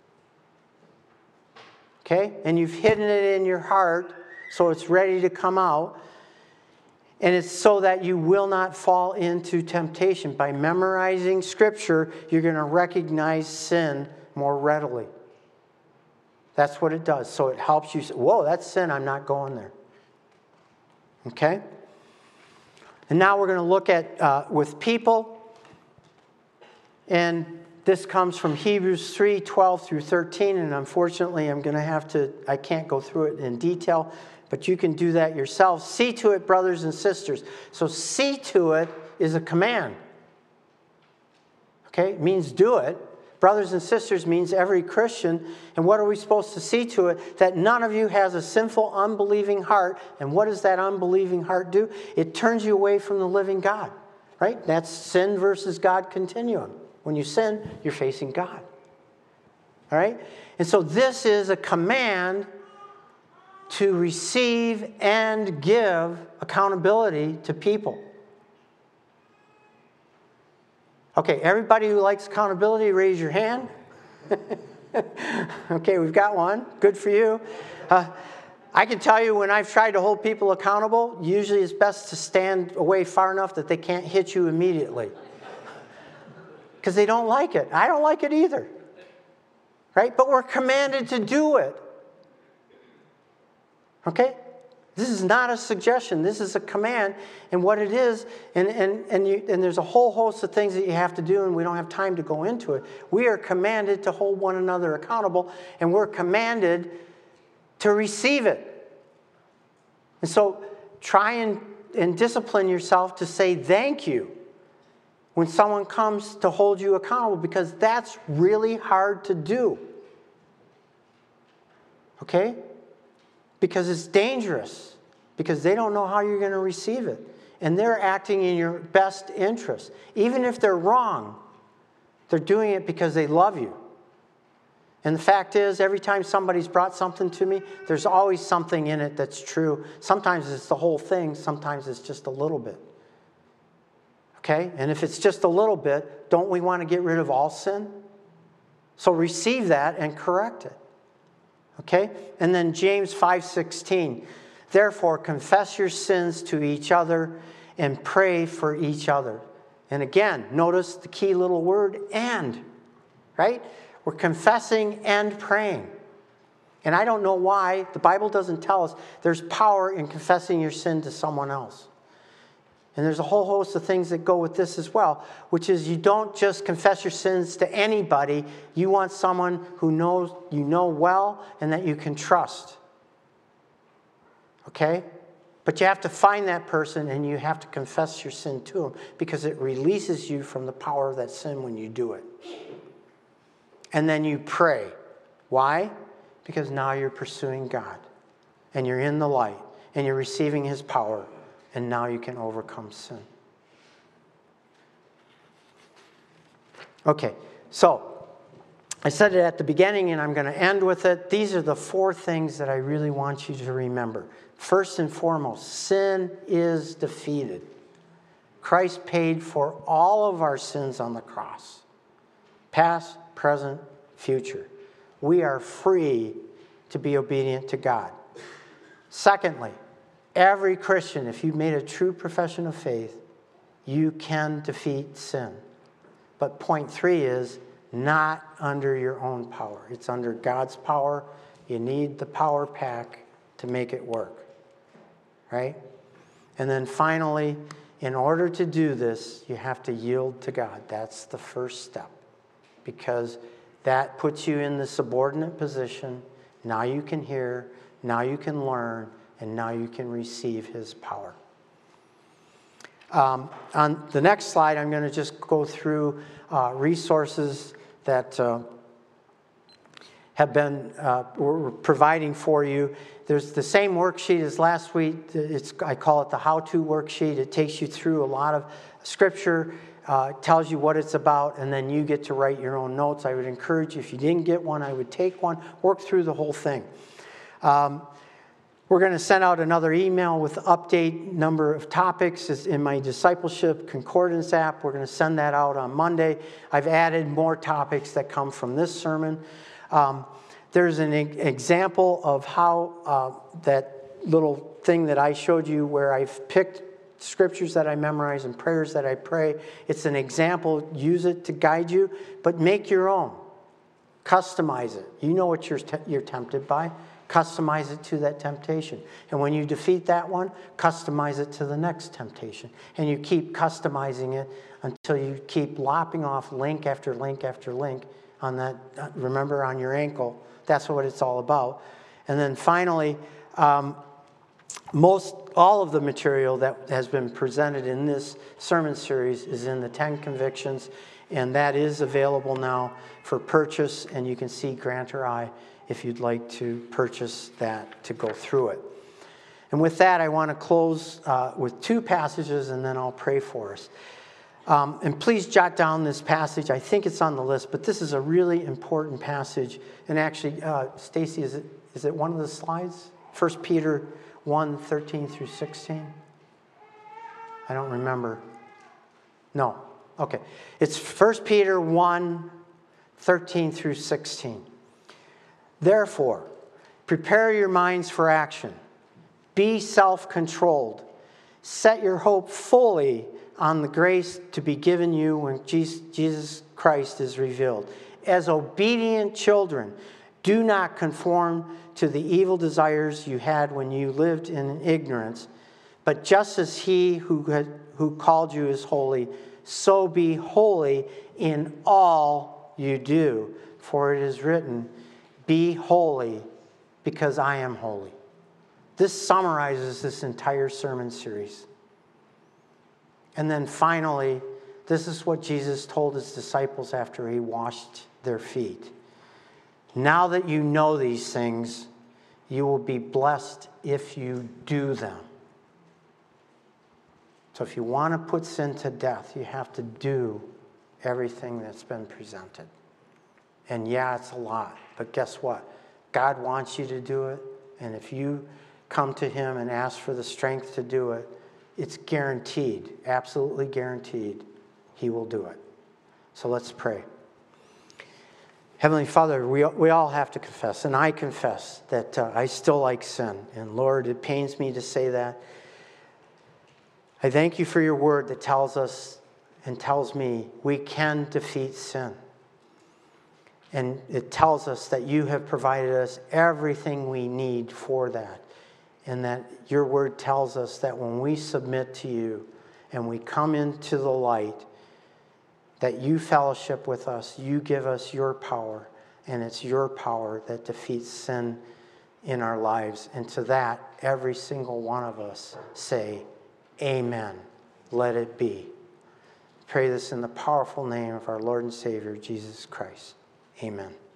Okay? And you've hidden it in your heart so it's ready to come out. And it's so that you will not fall into temptation. By memorizing Scripture, you're going to recognize sin more readily. That's what it does. So it helps you say, whoa, that's sin. I'm not going there. Okay? And now we're going to look at with people. And this comes from Hebrews 3, 12 through 13. And unfortunately, I can't go through it in detail. But you can do that yourself. See to it, brothers and sisters. So see to it is a command. Okay? It means do it. Brothers and sisters means every Christian. And what are we supposed to see to it? That none of you has a sinful, unbelieving heart. And what does that unbelieving heart do? It turns you away from the living God. Right? That's sin versus God continuum. When you sin, you're facing God. All right? And so this is a command to receive and give accountability to people. Okay, everybody who likes accountability, raise your hand. Okay, we've got one. Good for you. I can tell you when I've tried to hold people accountable, usually it's best to stand away far enough that they can't hit you immediately. because they don't like it. I don't like it either. Right? But we're commanded to do it. Okay? This is not a suggestion. This is a command. And what it is, and there's a whole host of things that you have to do, and we don't have time to go into it. We are commanded to hold one another accountable, and we're commanded to receive it. And so try and discipline yourself to say thank you when someone comes to hold you accountable, because that's really hard to do. Okay? Because it's dangerous. Because they don't know how you're going to receive it. And they're acting in your best interest. Even if they're wrong, they're doing it because they love you. And the fact is, every time somebody's brought something to me, there's always something in it that's true. Sometimes it's the whole thing. Sometimes it's just a little bit. Okay? And if it's just a little bit, don't we want to get rid of all sin? So receive that and correct it. Okay? And then James 5:16. Therefore, confess your sins to each other and pray for each other. And again, notice the key little word, and. Right? We're confessing and praying. And I don't know why. The Bible doesn't tell us there's power in confessing your sin to someone else. And there's a whole host of things that go with this as well, which is you don't just confess your sins to anybody. You want someone who knows you know well and that you can trust. Okay? But you have to find that person and you have to confess your sin to them, because it releases you from the power of that sin when you do it. And then you pray. Why? Because now you're pursuing God. And you're in the light. And you're receiving His power. And now you can overcome sin. Okay, so I said it at the beginning and I'm going to end with it. These are the 4 things that I really want you to remember. First and foremost, sin is defeated. Christ paid for all of our sins on the cross. Past, present, future. We are free to be obedient to God. Secondly, every Christian, if you've made a true profession of faith, you can defeat sin. But point 3 is not under your own power. It's under God's power. You need the power pack to make it work. Right? And then finally, in order to do this, you have to yield to God. That's the first step. Because that puts you in the subordinate position. Now you can hear. Now you can learn. And now you can receive His power. On the next slide, I'm going to just go through resources that have been we're providing for you. There's the same worksheet as last week. I call it the how-to worksheet. It takes you through a lot of scripture, tells you what it's about, and then you get to write your own notes. I would encourage you, if you didn't get one, I would take one, work through the whole thing. We're going to send out another email with update number of topics. It's in my Discipleship Concordance app. We're going to send that out on Monday. I've added more topics that come from this sermon. There's an example of how that little thing that I showed you where I've picked scriptures that I memorize and prayers that I pray. It's an example. Use it to guide you, but make your own. Customize it. You know what you're tempted by. Customize it to that temptation. And when you defeat that one, customize it to the next temptation. And you keep customizing it until you keep lopping off link after link after link on that, remember, on your ankle. That's what it's all about. And then finally, all of the material that has been presented in this sermon series is in the 10 Convictions, and that is available now for purchase, and you can see Grant or I if you'd like to purchase that to go through it. And with that, I want to close with 2 passages, and then I'll pray for us. And please jot down this passage. I think it's on the list, but this is a really important passage. And actually, Stacy, is it one of the slides? 1 Peter 1, 13 through 16? I don't remember. No. Okay. It's 1 Peter 1, 13 through 16. Therefore, prepare your minds for action. Be self-controlled. Set your hope fully on the grace to be given you when Jesus Christ is revealed. As obedient children, do not conform to the evil desires you had when you lived in ignorance, but just as he who called you is holy, so be holy in all you do. For it is written, be holy because I am holy. This summarizes this entire sermon series. And then finally, this is what Jesus told his disciples after he washed their feet. Now that you know these things, you will be blessed if you do them. So if you want to put sin to death, you have to do everything that's been presented. And yeah, it's a lot, but guess what? God wants you to do it, and if you come to him and ask for the strength to do it, it's guaranteed, absolutely guaranteed, he will do it. So let's pray. Heavenly Father, we all have to confess, and I confess that I still like sin. And Lord, it pains me to say that. I thank you for your word that tells us and tells me we can defeat sin. And it tells us that you have provided us everything we need for that. And that your word tells us that when we submit to you and we come into the light, that you fellowship with us, you give us your power, and it's your power that defeats sin in our lives. And to that, every single one of us say, amen. Let it be. Pray this in the powerful name of our Lord and Savior, Jesus Christ. Amen.